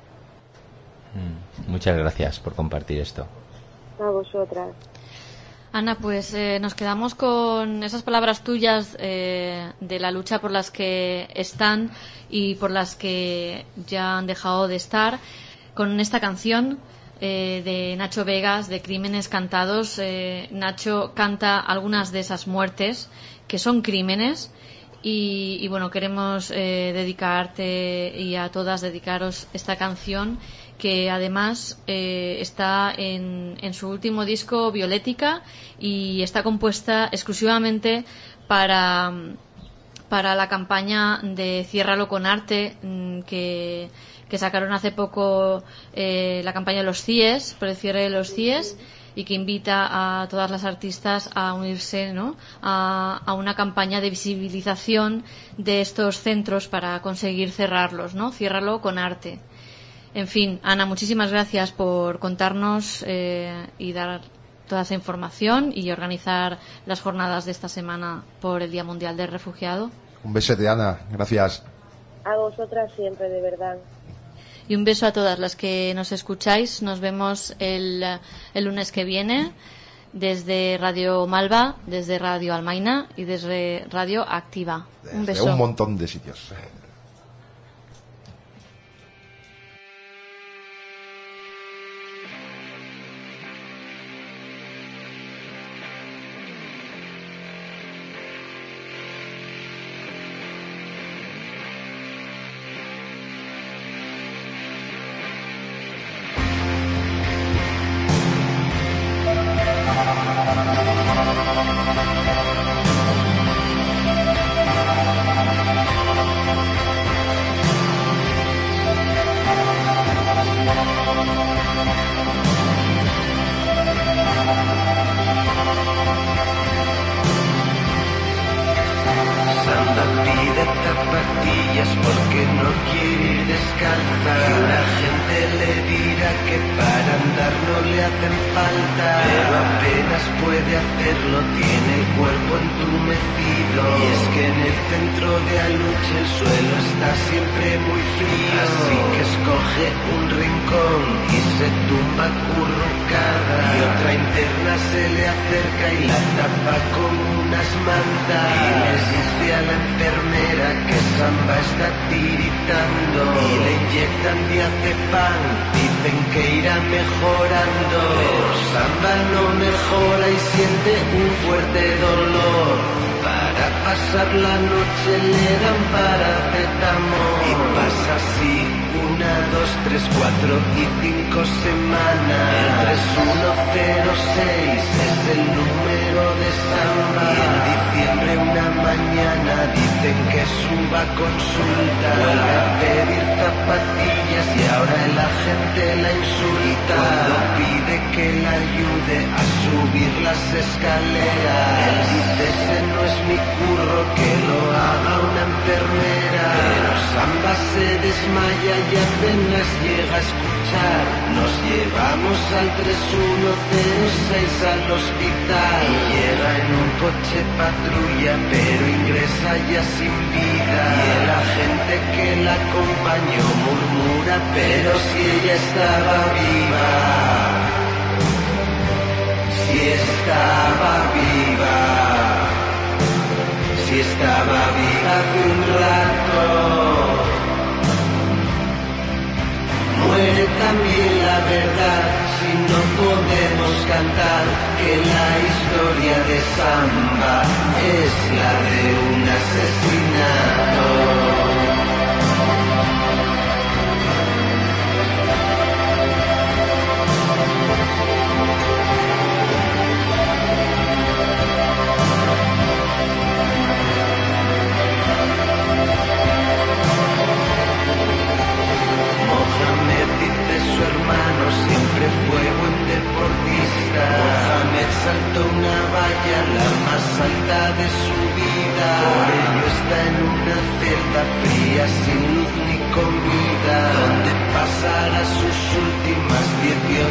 Mm, muchas gracias por compartir esto. A vosotras. Ana, pues eh, nos quedamos con esas palabras tuyas eh, de la lucha por las que están y por las que ya han dejado de estar, con esta canción eh, de Nacho Vegas, de Crímenes Cantados. eh, Nacho canta algunas de esas muertes que son crímenes, y, y bueno, queremos eh, dedicarte y a todas dedicaros esta canción, que además eh, está en, en su último disco, Violética, y está compuesta exclusivamente para, para la campaña de Ciérralo con Arte, que, que sacaron hace poco, eh, la campaña de los C I E S, por el cierre de los C I E S, y que invita a todas las artistas a unirse, ¿no?, a, a una campaña de visibilización de estos centros para conseguir cerrarlos, ¿no? Ciérralo con Arte. En fin, Ana, muchísimas gracias por contarnos eh, y dar toda esa información y organizar las jornadas de esta semana por el Día Mundial del Refugiado. Un besete, Ana. Gracias. A vosotras siempre, de verdad. Y un beso a todas las que nos escucháis. Nos vemos el, el lunes que viene desde Radio Malva, desde Radio Almaina y desde Radio Activa. Un beso. De un montón de sitios.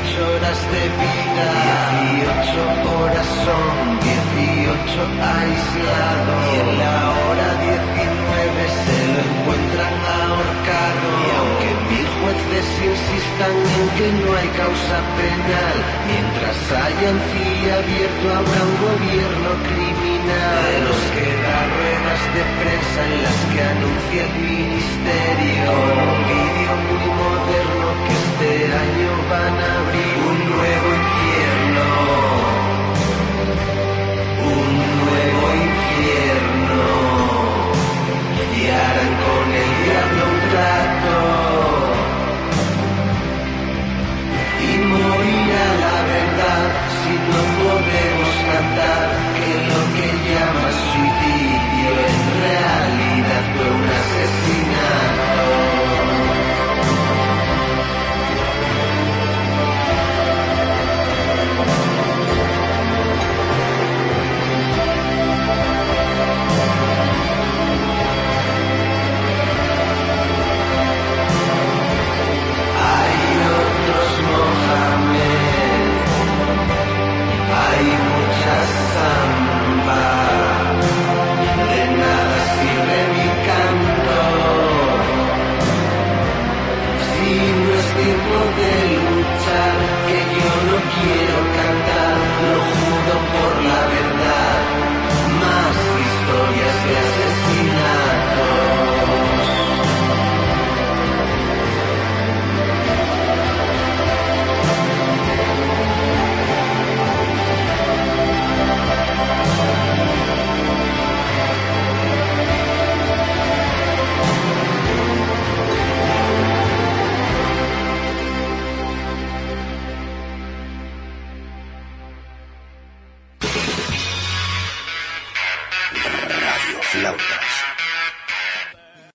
dieciocho horas de vida, dieciocho horas son dieciocho aislados, y en la hora diecinueve se lo encuentran ahorcado. Y aunque mil jueces insistan en que no hay causa penal, mientras haya un C I A abierto habrá un gobierno criminal, de los que da ruedas de prensa en las que anuncia el ministerio, con un vídeo muy moderno que este año van a abrir un nuevo infierno, un nuevo infierno, y harán con el diablo un trato, y morirá la verdad si no podemos cantar que lo que llama suicidio en realidad fue un asesinato. Hay mucha samba, de nada sirve mi canto, si no es tiempo de luchar, que yo no quiero cantar, lo juro por la verdad, más historias de asesinatos. Radio Flautas.